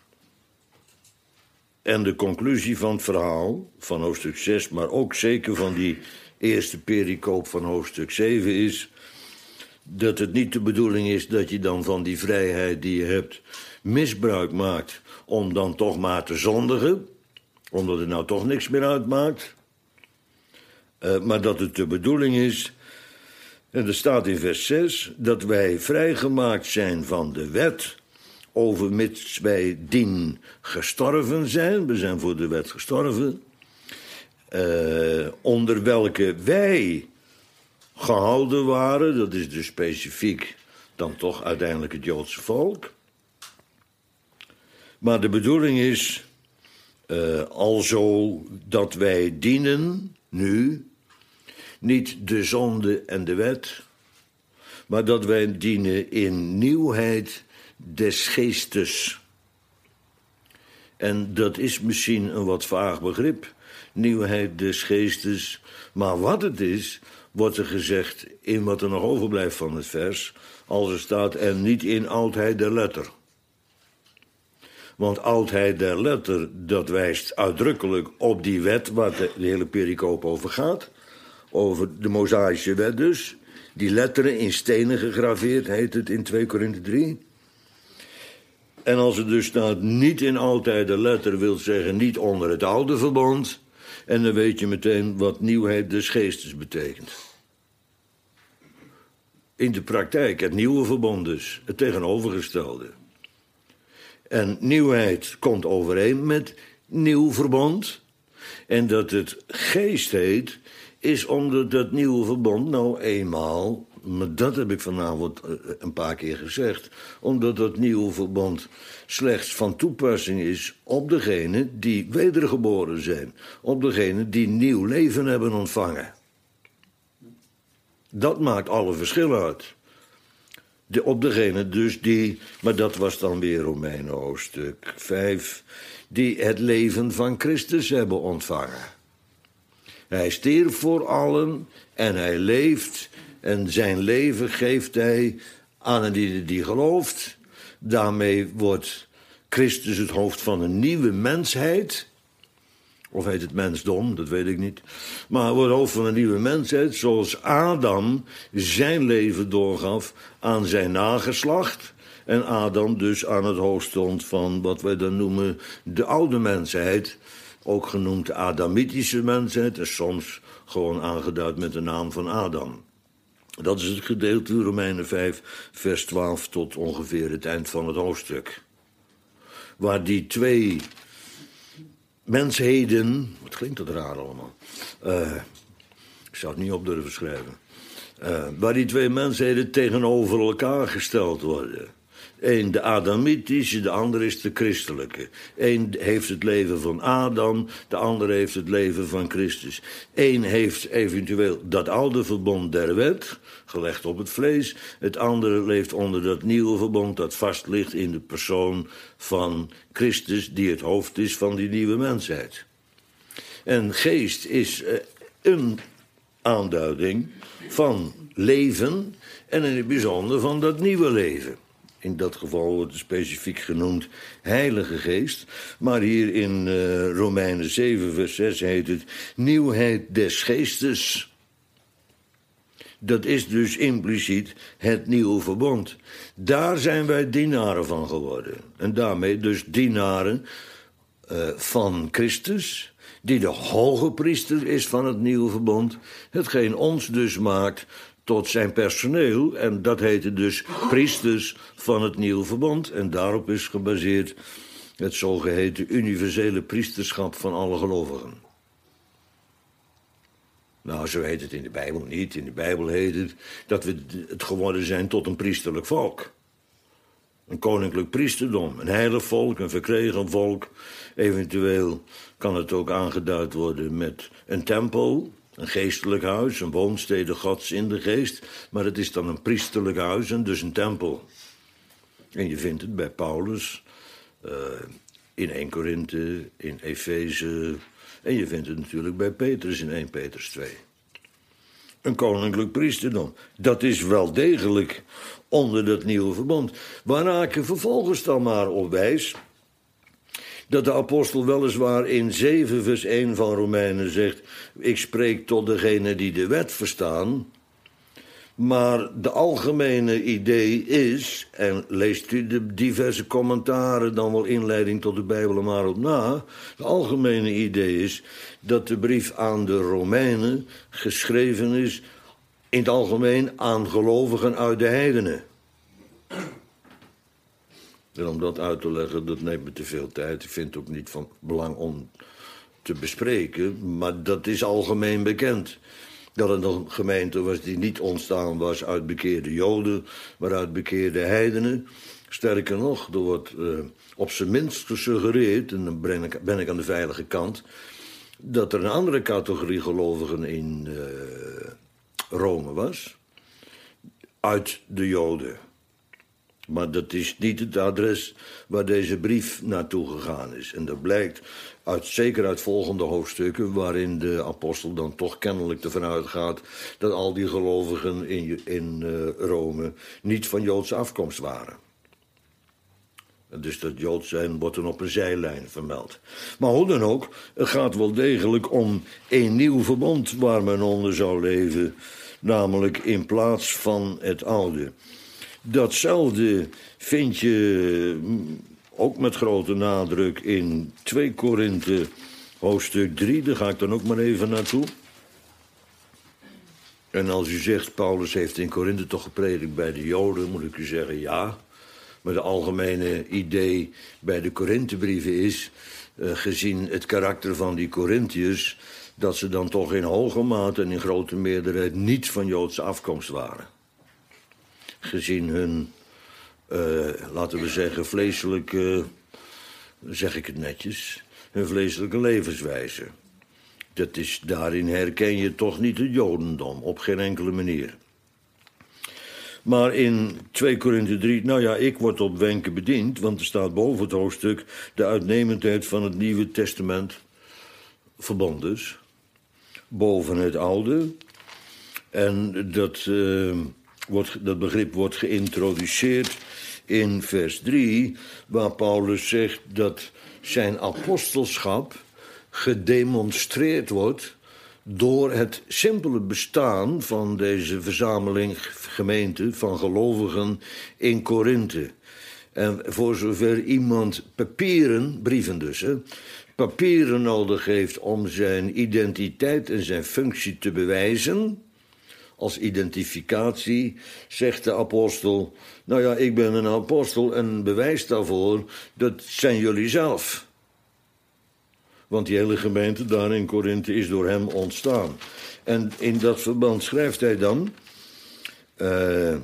En de conclusie van het verhaal, van hoofdstuk zes, maar ook zeker van die eerste pericoop van hoofdstuk zeven, is dat het niet de bedoeling is dat je dan van die vrijheid die je hebt misbruik maakt om dan toch maar te zondigen, omdat het nou toch niks meer uitmaakt. Uh, maar dat het de bedoeling is, en er staat in vers zes, dat wij vrijgemaakt zijn van de wet, overmits wij dien gestorven zijn. We zijn voor de wet gestorven. Uh, onder welke wij gehouden waren, dat is dus specifiek dan toch uiteindelijk het Joodse volk. Maar de bedoeling is uh, alzo dat wij dienen nu niet de zonde en de wet, maar dat wij dienen in nieuwheid des geestes. En dat is misschien een wat vaag begrip, nieuwheid des geestes, maar wat het is, wordt er gezegd in wat er nog overblijft van het vers, als er staat, en niet in oudheid der letter. Want oudheid der letter, dat wijst uitdrukkelijk op die wet waar de hele pericoop over gaat, over de Mosaïsche wet dus, die letteren in stenen gegraveerd, heet het in twee Korinthe drie. En als het dus staat niet in oudheid der letter, wil zeggen niet onder het oude verbond, en dan weet je meteen wat nieuwheid des geestes betekent. In de praktijk het nieuwe verbond dus, het tegenovergestelde. En nieuwheid komt overeen met nieuw verbond. En dat het geest heet, is omdat dat nieuwe verbond nou eenmaal, maar dat heb ik vanavond een paar keer gezegd, omdat dat nieuwe verbond slechts van toepassing is op degenen die wedergeboren zijn, op degenen die nieuw leven hebben ontvangen. Dat maakt alle verschil uit. De, op degene dus die, maar dat was dan weer Romeinen hoofdstuk vijf, die het leven van Christus hebben ontvangen. Hij stierf voor allen en hij leeft en zijn leven geeft hij aan een die, die gelooft. Daarmee wordt Christus het hoofd van een nieuwe mensheid. Of heet het mensdom, dat weet ik niet. Maar wordt hoofd van een nieuwe mensheid, zoals Adam zijn leven doorgaf aan zijn nageslacht. En Adam dus aan het hoofd stond van wat wij dan noemen de oude mensheid. Ook genoemd de Adamitische mensheid en soms gewoon aangeduid met de naam van Adam. Dat is het gedeelte Romeinen vijf, vers twaalf tot ongeveer het eind van het hoofdstuk. Waar die twee mensheden, wat klinkt dat raar allemaal, uh, ik zou het niet op durven schrijven, uh, waar die twee mensheden tegenover elkaar gesteld worden. Eén de Adamitische, de ander is de christelijke. Eén heeft het leven van Adam, de ander heeft het leven van Christus. Eén heeft eventueel dat oude verbond der wet, gelegd op het vlees. Het andere leeft onder dat nieuwe verbond dat vast ligt in de persoon van Christus, die het hoofd is van die nieuwe mensheid. En geest is uh, een aanduiding van leven en in het bijzonder van dat nieuwe leven. In dat geval wordt het specifiek genoemd Heilige Geest. Maar hier in uh, Romeinen zeven, vers zes heet het nieuwheid des geestes. Dat is dus impliciet het nieuwe verbond. Daar zijn wij dienaren van geworden. En daarmee dus dienaren uh, van Christus, die de hoge priester is van het nieuwe verbond. Hetgeen ons dus maakt tot zijn personeel, en dat heette dus priesters van het nieuwe verbond. En daarop is gebaseerd het zogeheten universele priesterschap van alle gelovigen. Nou, zo heet het in de Bijbel niet. In de Bijbel heet het dat we het geworden zijn tot een priesterlijk volk. Een koninklijk priesterdom, een heilig volk, een verkregen volk. Eventueel kan het ook aangeduid worden met een tempel, een geestelijk huis, een woonstede Gods in de geest. Maar het is dan een priesterlijk huis en dus een tempel. En je vindt het bij Paulus, uh, in Eerste Korinthe, in Efeze. En je vindt het natuurlijk bij Petrus in Eerste Petrus twee. Een koninklijk priesterdom. Dat is wel degelijk onder dat nieuwe verbond. Waarna ik er vervolgens dan maar op wijs dat de apostel weliswaar in zeven vers één van Romeinen zegt: ik spreek tot degenen die de wet verstaan. Maar de algemene idee is, en leest u de diverse commentaren, dan wel inleiding tot de Bijbel er maar op na. De algemene idee is dat de brief aan de Romeinen geschreven is in het algemeen aan gelovigen uit de heidenen. En om dat uit te leggen, dat neemt me te veel tijd. Ik vind het ook niet van belang om te bespreken, maar dat is algemeen bekend. Dat het een gemeente was die niet ontstaan was uit bekeerde Joden, maar uit bekeerde heidenen. Sterker nog, er wordt uh, op zijn minst gesuggereerd, en dan ben ik, ben ik aan de veilige kant, dat er een andere categorie gelovigen in uh, Rome was, uit de Joden. Maar dat is niet het adres waar deze brief naartoe gegaan is. En dat blijkt uit, zeker uit volgende hoofdstukken, waarin de apostel dan toch kennelijk ervan uitgaat dat al die gelovigen in, in uh, Rome niet van Joodse afkomst waren. Dus dat Joods zijn wordt dan op een zijlijn vermeld. Maar hoe dan ook, het gaat wel degelijk om een nieuw verbond waar men onder zou leven, namelijk in plaats van het oude. Datzelfde vind je ook met grote nadruk in Tweede Korinthe hoofdstuk drie. Daar ga ik dan ook maar even naartoe. En als u zegt, Paulus heeft in Korinthe toch gepredikt bij de Joden, moet ik u zeggen ja. Maar de algemene idee bij de Korinthebrieven is, uh, gezien het karakter van die Korinthiërs, dat ze dan toch in hoge mate en in grote meerderheid niet van Joodse afkomst waren. Gezien hun, uh, laten we zeggen, vleeselijke, zeg ik het netjes, hun vleeselijke levenswijze. Dat is, daarin herken je toch niet het Jodendom, op geen enkele manier. Maar in Tweede Korinthe drie, nou ja, ik word op wenken bediend, want er staat boven het hoofdstuk de uitnemendheid van het Nieuwe Testament, verbond dus, boven het Oude. En dat, uh, wordt, dat begrip wordt geïntroduceerd in vers drie, waar Paulus zegt dat zijn apostelschap gedemonstreerd wordt door het simpele bestaan van deze verzameling gemeente van gelovigen in Korinthe. En voor zover iemand papieren, brieven dus, hè, papieren nodig heeft om zijn identiteit en zijn functie te bewijzen, als identificatie, zegt de apostel, nou ja, ik ben een apostel en bewijs daarvoor, dat zijn jullie zelf. Want die hele gemeente daar in Korinthe is door hem ontstaan. En in dat verband schrijft hij dan, uh,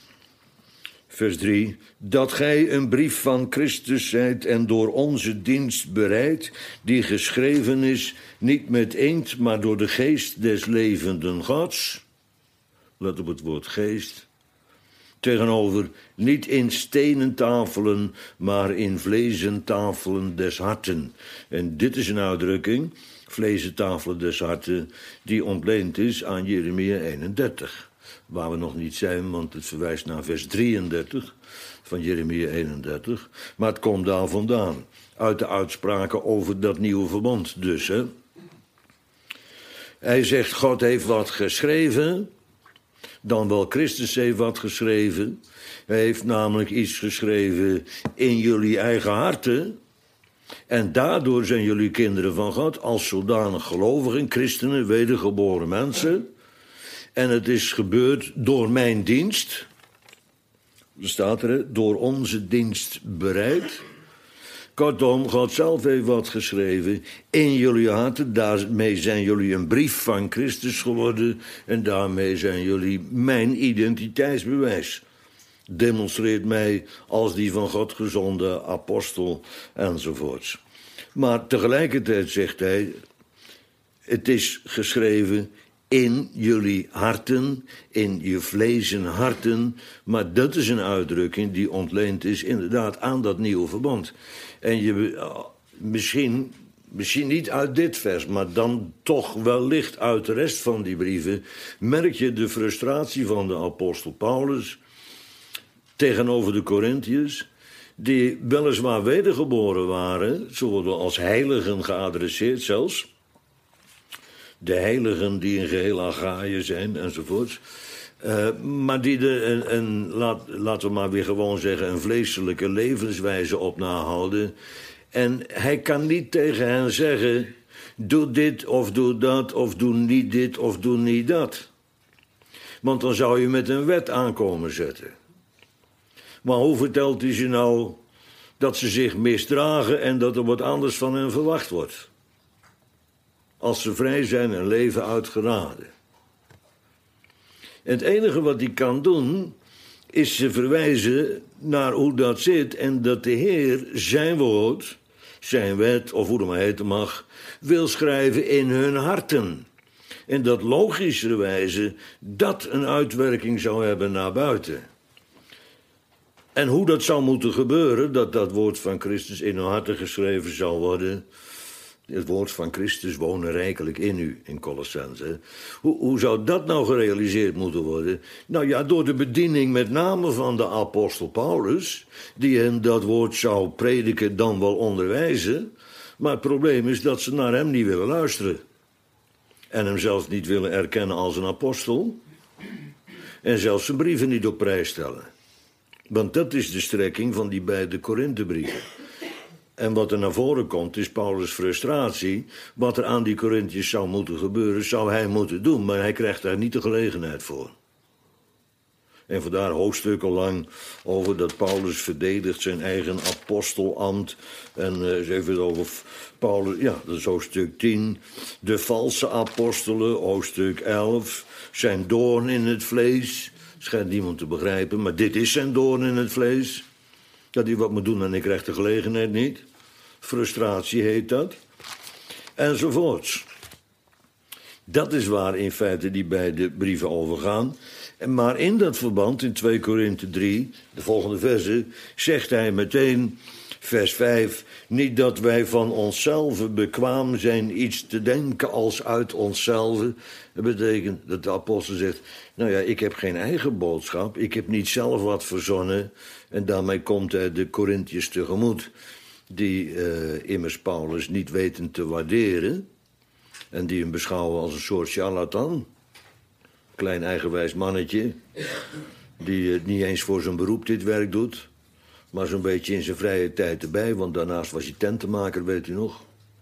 vers drie, dat gij een brief van Christus zijt en door onze dienst bereid, die geschreven is, niet met inkt, maar door de geest des levenden Gods. Let op het woord geest. Tegenover niet in stenen tafelen, maar in vlezen tafelen des harten. En dit is een uitdrukking, vlezen tafelen des harten, die ontleend is aan Jeremia eenendertig. Waar we nog niet zijn, want het verwijst naar vers drieëndertig van Jeremia eenendertig. Maar het komt daar vandaan, uit de uitspraken over dat nieuwe verbond dus. Hè. Hij zegt, God heeft wat geschreven, dan wel Christus heeft wat geschreven. Hij heeft namelijk iets geschreven in jullie eigen harten. En daardoor zijn jullie kinderen van God als zodanig gelovigen, christenen, wedergeboren mensen. En het is gebeurd door mijn dienst. Er staat er, door onze dienst bereid. Kortom, God zelf heeft wat geschreven in jullie harten. Daarmee zijn jullie een brief van Christus geworden. En daarmee zijn jullie mijn identiteitsbewijs. Demonstreert mij als die van God gezonde apostel enzovoorts. Maar tegelijkertijd zegt hij, het is geschreven in jullie harten, in je vlezen harten. Maar dat is een uitdrukking die ontleend is inderdaad aan dat nieuwe verbond. En je, misschien, misschien niet uit dit vers, maar dan toch wellicht uit de rest van die brieven, merk je de frustratie van de apostel Paulus tegenover de Korintiërs, die weliswaar wedergeboren waren, ze worden als heiligen geadresseerd zelfs, de heiligen die in geheel Achaïe zijn enzovoorts, uh, maar die er een, een laat, laten we maar weer gewoon zeggen, een vleeselijke levenswijze op nahouden. En hij kan niet tegen hen zeggen, doe dit of doe dat, of doe niet dit of doe niet dat. Want dan zou je met een wet aankomen zetten. Maar hoe vertelt hij ze nou dat ze zich misdragen en dat er wat anders van hen verwacht wordt? Als ze vrij zijn en leven uit genade. En het enige wat hij kan doen, is ze verwijzen naar hoe dat zit en dat de Heer zijn woord, zijn wet, of hoe dat maar heten mag, wil schrijven in hun harten. En dat logischerwijze dat een uitwerking zou hebben naar buiten. En hoe dat zou moeten gebeuren, dat dat woord van Christus in hun harten geschreven zou worden. Het woord van Christus wonen rijkelijk in u, in Colossense. Hoe, hoe zou dat nou gerealiseerd moeten worden? Nou ja, door de bediening met name van de apostel Paulus, die hen dat woord zou prediken, dan wel onderwijzen. Maar het probleem is dat ze naar hem niet willen luisteren. En hem zelfs niet willen erkennen als een apostel. En zelfs zijn brieven niet op prijs stellen. Want dat is de strekking van die beide Korinthebrieven. En wat er naar voren komt is Paulus' frustratie. Wat er aan die Korintiërs zou moeten gebeuren, zou hij moeten doen. Maar hij krijgt daar niet de gelegenheid voor. En vandaar hoofdstukken lang over dat Paulus verdedigt zijn eigen apostelambt. En uh, ze heeft het over Paulus, ja, dat is hoofdstuk tien. De valse apostelen, hoofdstuk elf. Zijn doorn in het vlees. Schijnt niemand te begrijpen, maar dit is zijn doorn in het vlees. Dat hij wat moet doen en ik krijg de gelegenheid niet. Frustratie heet dat. Enzovoorts. Dat is waar in feite die beide brieven over gaan. Maar in dat verband, in twee Korinthe drie, de volgende verse, zegt hij meteen, vers vijf, niet dat wij van onszelf bekwaam zijn iets te denken als uit onszelf. Dat betekent dat de apostel zegt, nou ja, ik heb geen eigen boodschap, ik heb niet zelf wat verzonnen. En daarmee komt hij de Korintiërs tegemoet, die uh, immers Paulus niet weten te waarderen. En die hem beschouwen als een soort charlatan. Klein eigenwijs mannetje, die uh, niet eens voor zijn beroep dit werk doet, maar zo'n beetje in zijn vrije tijd erbij, want daarnaast was hij tentenmaker, weet u nog.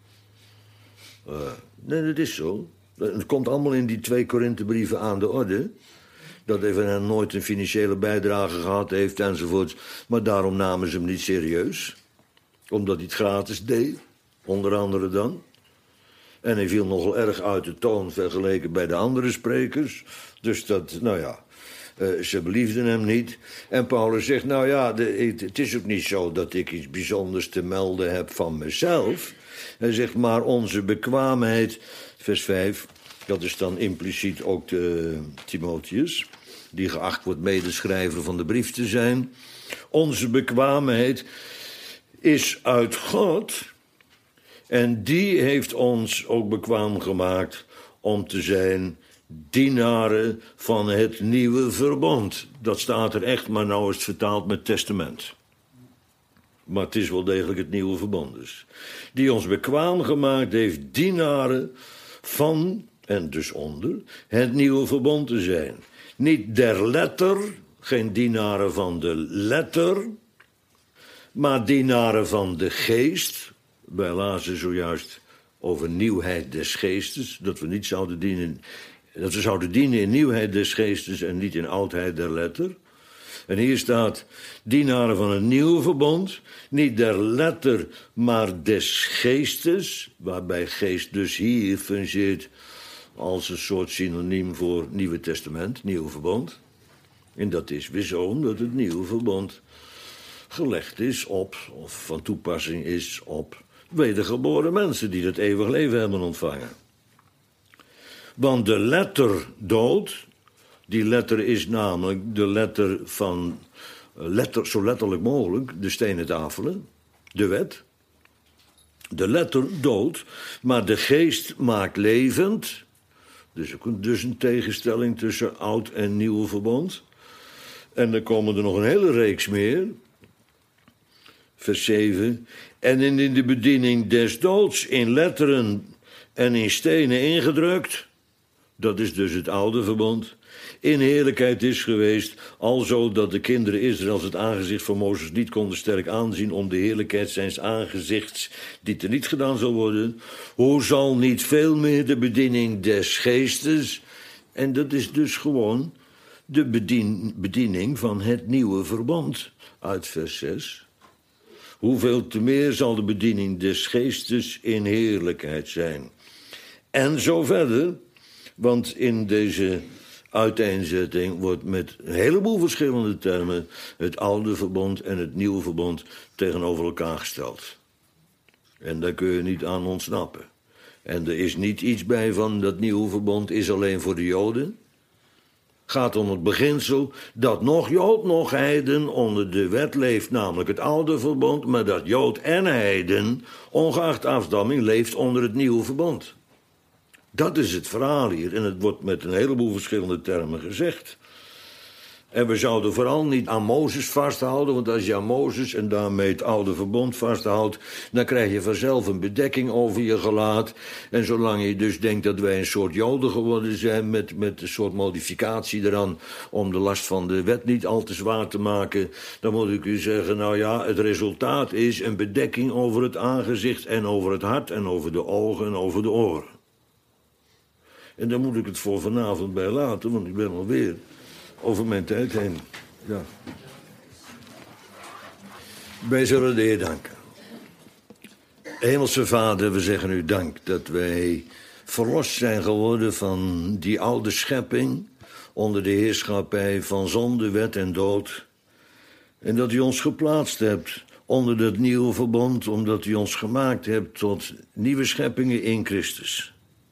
Uh, nee, dat is zo. Het komt allemaal in die twee Korinthebrieven aan de orde. Dat even hij nooit een financiële bijdrage gehad heeft enzovoort. Maar daarom namen ze hem niet serieus. Omdat hij het gratis deed, onder andere dan. En hij viel nogal erg uit de toon vergeleken bij de andere sprekers. Dus dat, nou ja, uh, ze beliefden hem niet. En Paulus zegt, nou ja, de, het is ook niet zo dat ik iets bijzonders te melden heb van mezelf. Hij zegt, maar onze bekwaamheid, vers vijf, dat is dan impliciet ook de Timotheus, die geacht wordt medeschrijver van de brief te zijn. Onze bekwaamheid is uit God. En die heeft ons ook bekwaam gemaakt om te zijn dienaren van het nieuwe verbond. Dat staat er echt, maar nou is het vertaald met testament. Maar het is wel degelijk het nieuwe verbond dus. Die ons bekwaam gemaakt heeft dienaren van, en dus onder, het nieuwe verbond te zijn. Niet der letter, geen dienaren van de letter, maar dienaren van de geest. Wij lazen zojuist over nieuwheid des geestes, dat we niet zouden dienen, dat we zouden dienen in nieuwheid des geestes en niet in oudheid der letter. En hier staat, dienaren van een nieuw verbond, niet der letter, maar des geestes, waarbij geest dus hier fungeert als een soort synoniem voor Nieuwe Testament, Nieuw Verbond. En dat is weer zo omdat het Nieuwe Verbond gelegd is op, of van toepassing is op wedergeboren mensen die het eeuwig leven hebben ontvangen. Want de letter dood, die letter is namelijk de letter van, letter, zo letterlijk mogelijk, de stenen tafelen, de wet. De letter dood, maar de geest maakt levend. Dus, dus een tegenstelling tussen oud en nieuw verbond. En dan komen er nog een hele reeks meer. Vers zeven. En in de bediening des doods in letteren en in stenen ingedrukt. Dat is dus het oude verbond. In heerlijkheid is geweest, alzo dat de kinderen Israëls het aangezicht van Mozes niet konden sterk aanzien om de heerlijkheid zijns aangezichts die teniet gedaan zal worden. Hoe zal niet veel meer de bediening des geestes, en dat is dus gewoon de bedien, bediening van het nieuwe verbond uit vers zes. Hoeveel te meer zal de bediening des geestes in heerlijkheid zijn. En zo verder, want in deze uiteenzetting wordt met een heleboel verschillende termen het oude verbond en het nieuwe verbond tegenover elkaar gesteld. En daar kun je niet aan ontsnappen. En er is niet iets bij van dat nieuwe verbond is alleen voor de Joden. Gaat om het beginsel dat nog Jood, nog heiden onder de wet leeft, namelijk het oude verbond, maar dat Jood en heiden, ongeacht afstamming, leeft onder het nieuwe verbond. Dat is het verhaal hier en het wordt met een heleboel verschillende termen gezegd. En we zouden vooral niet aan Mozes vasthouden, want als je aan Mozes en daarmee het oude verbond vasthoudt, dan krijg je vanzelf een bedekking over je gelaat. En zolang je dus denkt dat wij een soort Joden geworden zijn met, met een soort modificatie eraan om de last van de wet niet al te zwaar te maken, dan moet ik u zeggen, nou ja, het resultaat is een bedekking over het aangezicht en over het hart en over de ogen en over de oren. En daar moet ik het voor vanavond bij laten, want ik ben alweer over mijn tijd heen. Ja. Wij zullen de Heer danken. Hemelse Vader, we zeggen u dank dat wij verlost zijn geworden van die oude schepping onder de heerschappij van zonde, wet en dood. En dat u ons geplaatst hebt onder dat nieuwe verbond, omdat u ons gemaakt hebt tot nieuwe scheppingen in Christus.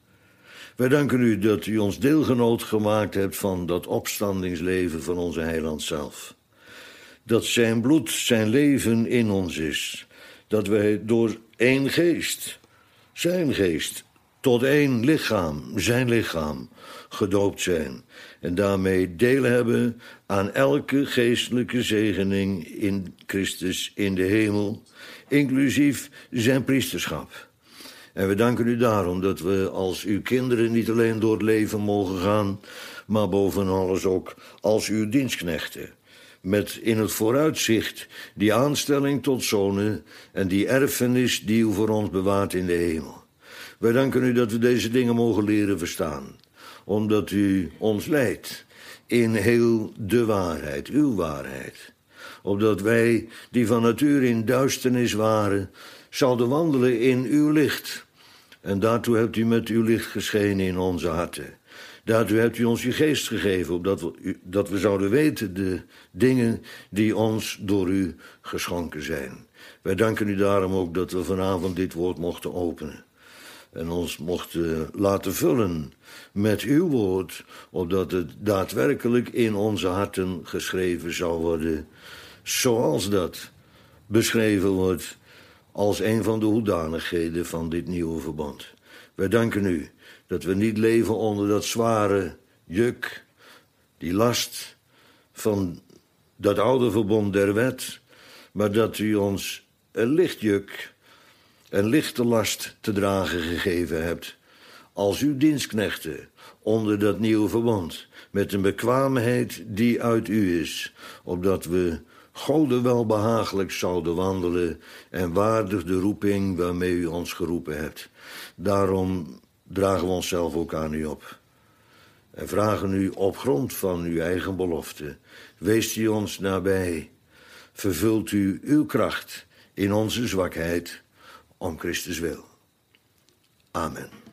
Wij danken u dat u ons deelgenoot gemaakt hebt van dat opstandingsleven van onze heiland zelf. Dat zijn bloed, zijn leven in ons is. Dat wij door één geest, zijn geest, tot één lichaam, zijn lichaam, gedoopt zijn. En daarmee deel hebben aan elke geestelijke zegening in Christus in de hemel, inclusief zijn priesterschap. En we danken u daarom dat we als uw kinderen niet alleen door het leven mogen gaan, maar boven alles ook als uw dienstknechten. Met in het vooruitzicht die aanstelling tot zonen en die erfenis die u voor ons bewaart in de hemel. Wij danken u dat we deze dingen mogen leren verstaan, omdat u ons leidt in heel de waarheid, uw waarheid. Opdat wij, die van nature in duisternis waren, zouden wandelen in uw licht. En daartoe hebt u met uw licht geschenen in onze harten. Daartoe hebt u ons uw geest gegeven, opdat we, dat we zouden weten de dingen die ons door u geschonken zijn. Wij danken u daarom ook dat we vanavond dit woord mochten openen. En ons mochten laten vullen met uw woord, opdat het daadwerkelijk in onze harten geschreven zou worden, zoals dat beschreven wordt als een van de hoedanigheden van dit nieuwe verbond. Wij danken u dat we niet leven onder dat zware juk, die last van dat oude verbond der wet, maar dat u ons een licht juk, een lichte last te dragen gegeven hebt, als uw dienstknechten onder dat nieuwe verbond, met een bekwaamheid die uit u is, opdat we Gode welbehagelijk zouden wandelen en waardig de roeping waarmee u ons geroepen hebt. Daarom dragen we onszelf ook aan u op. En vragen u op grond van uw eigen belofte. Weest u ons nabij. Vervult u uw kracht in onze zwakheid om Christus wil. Amen.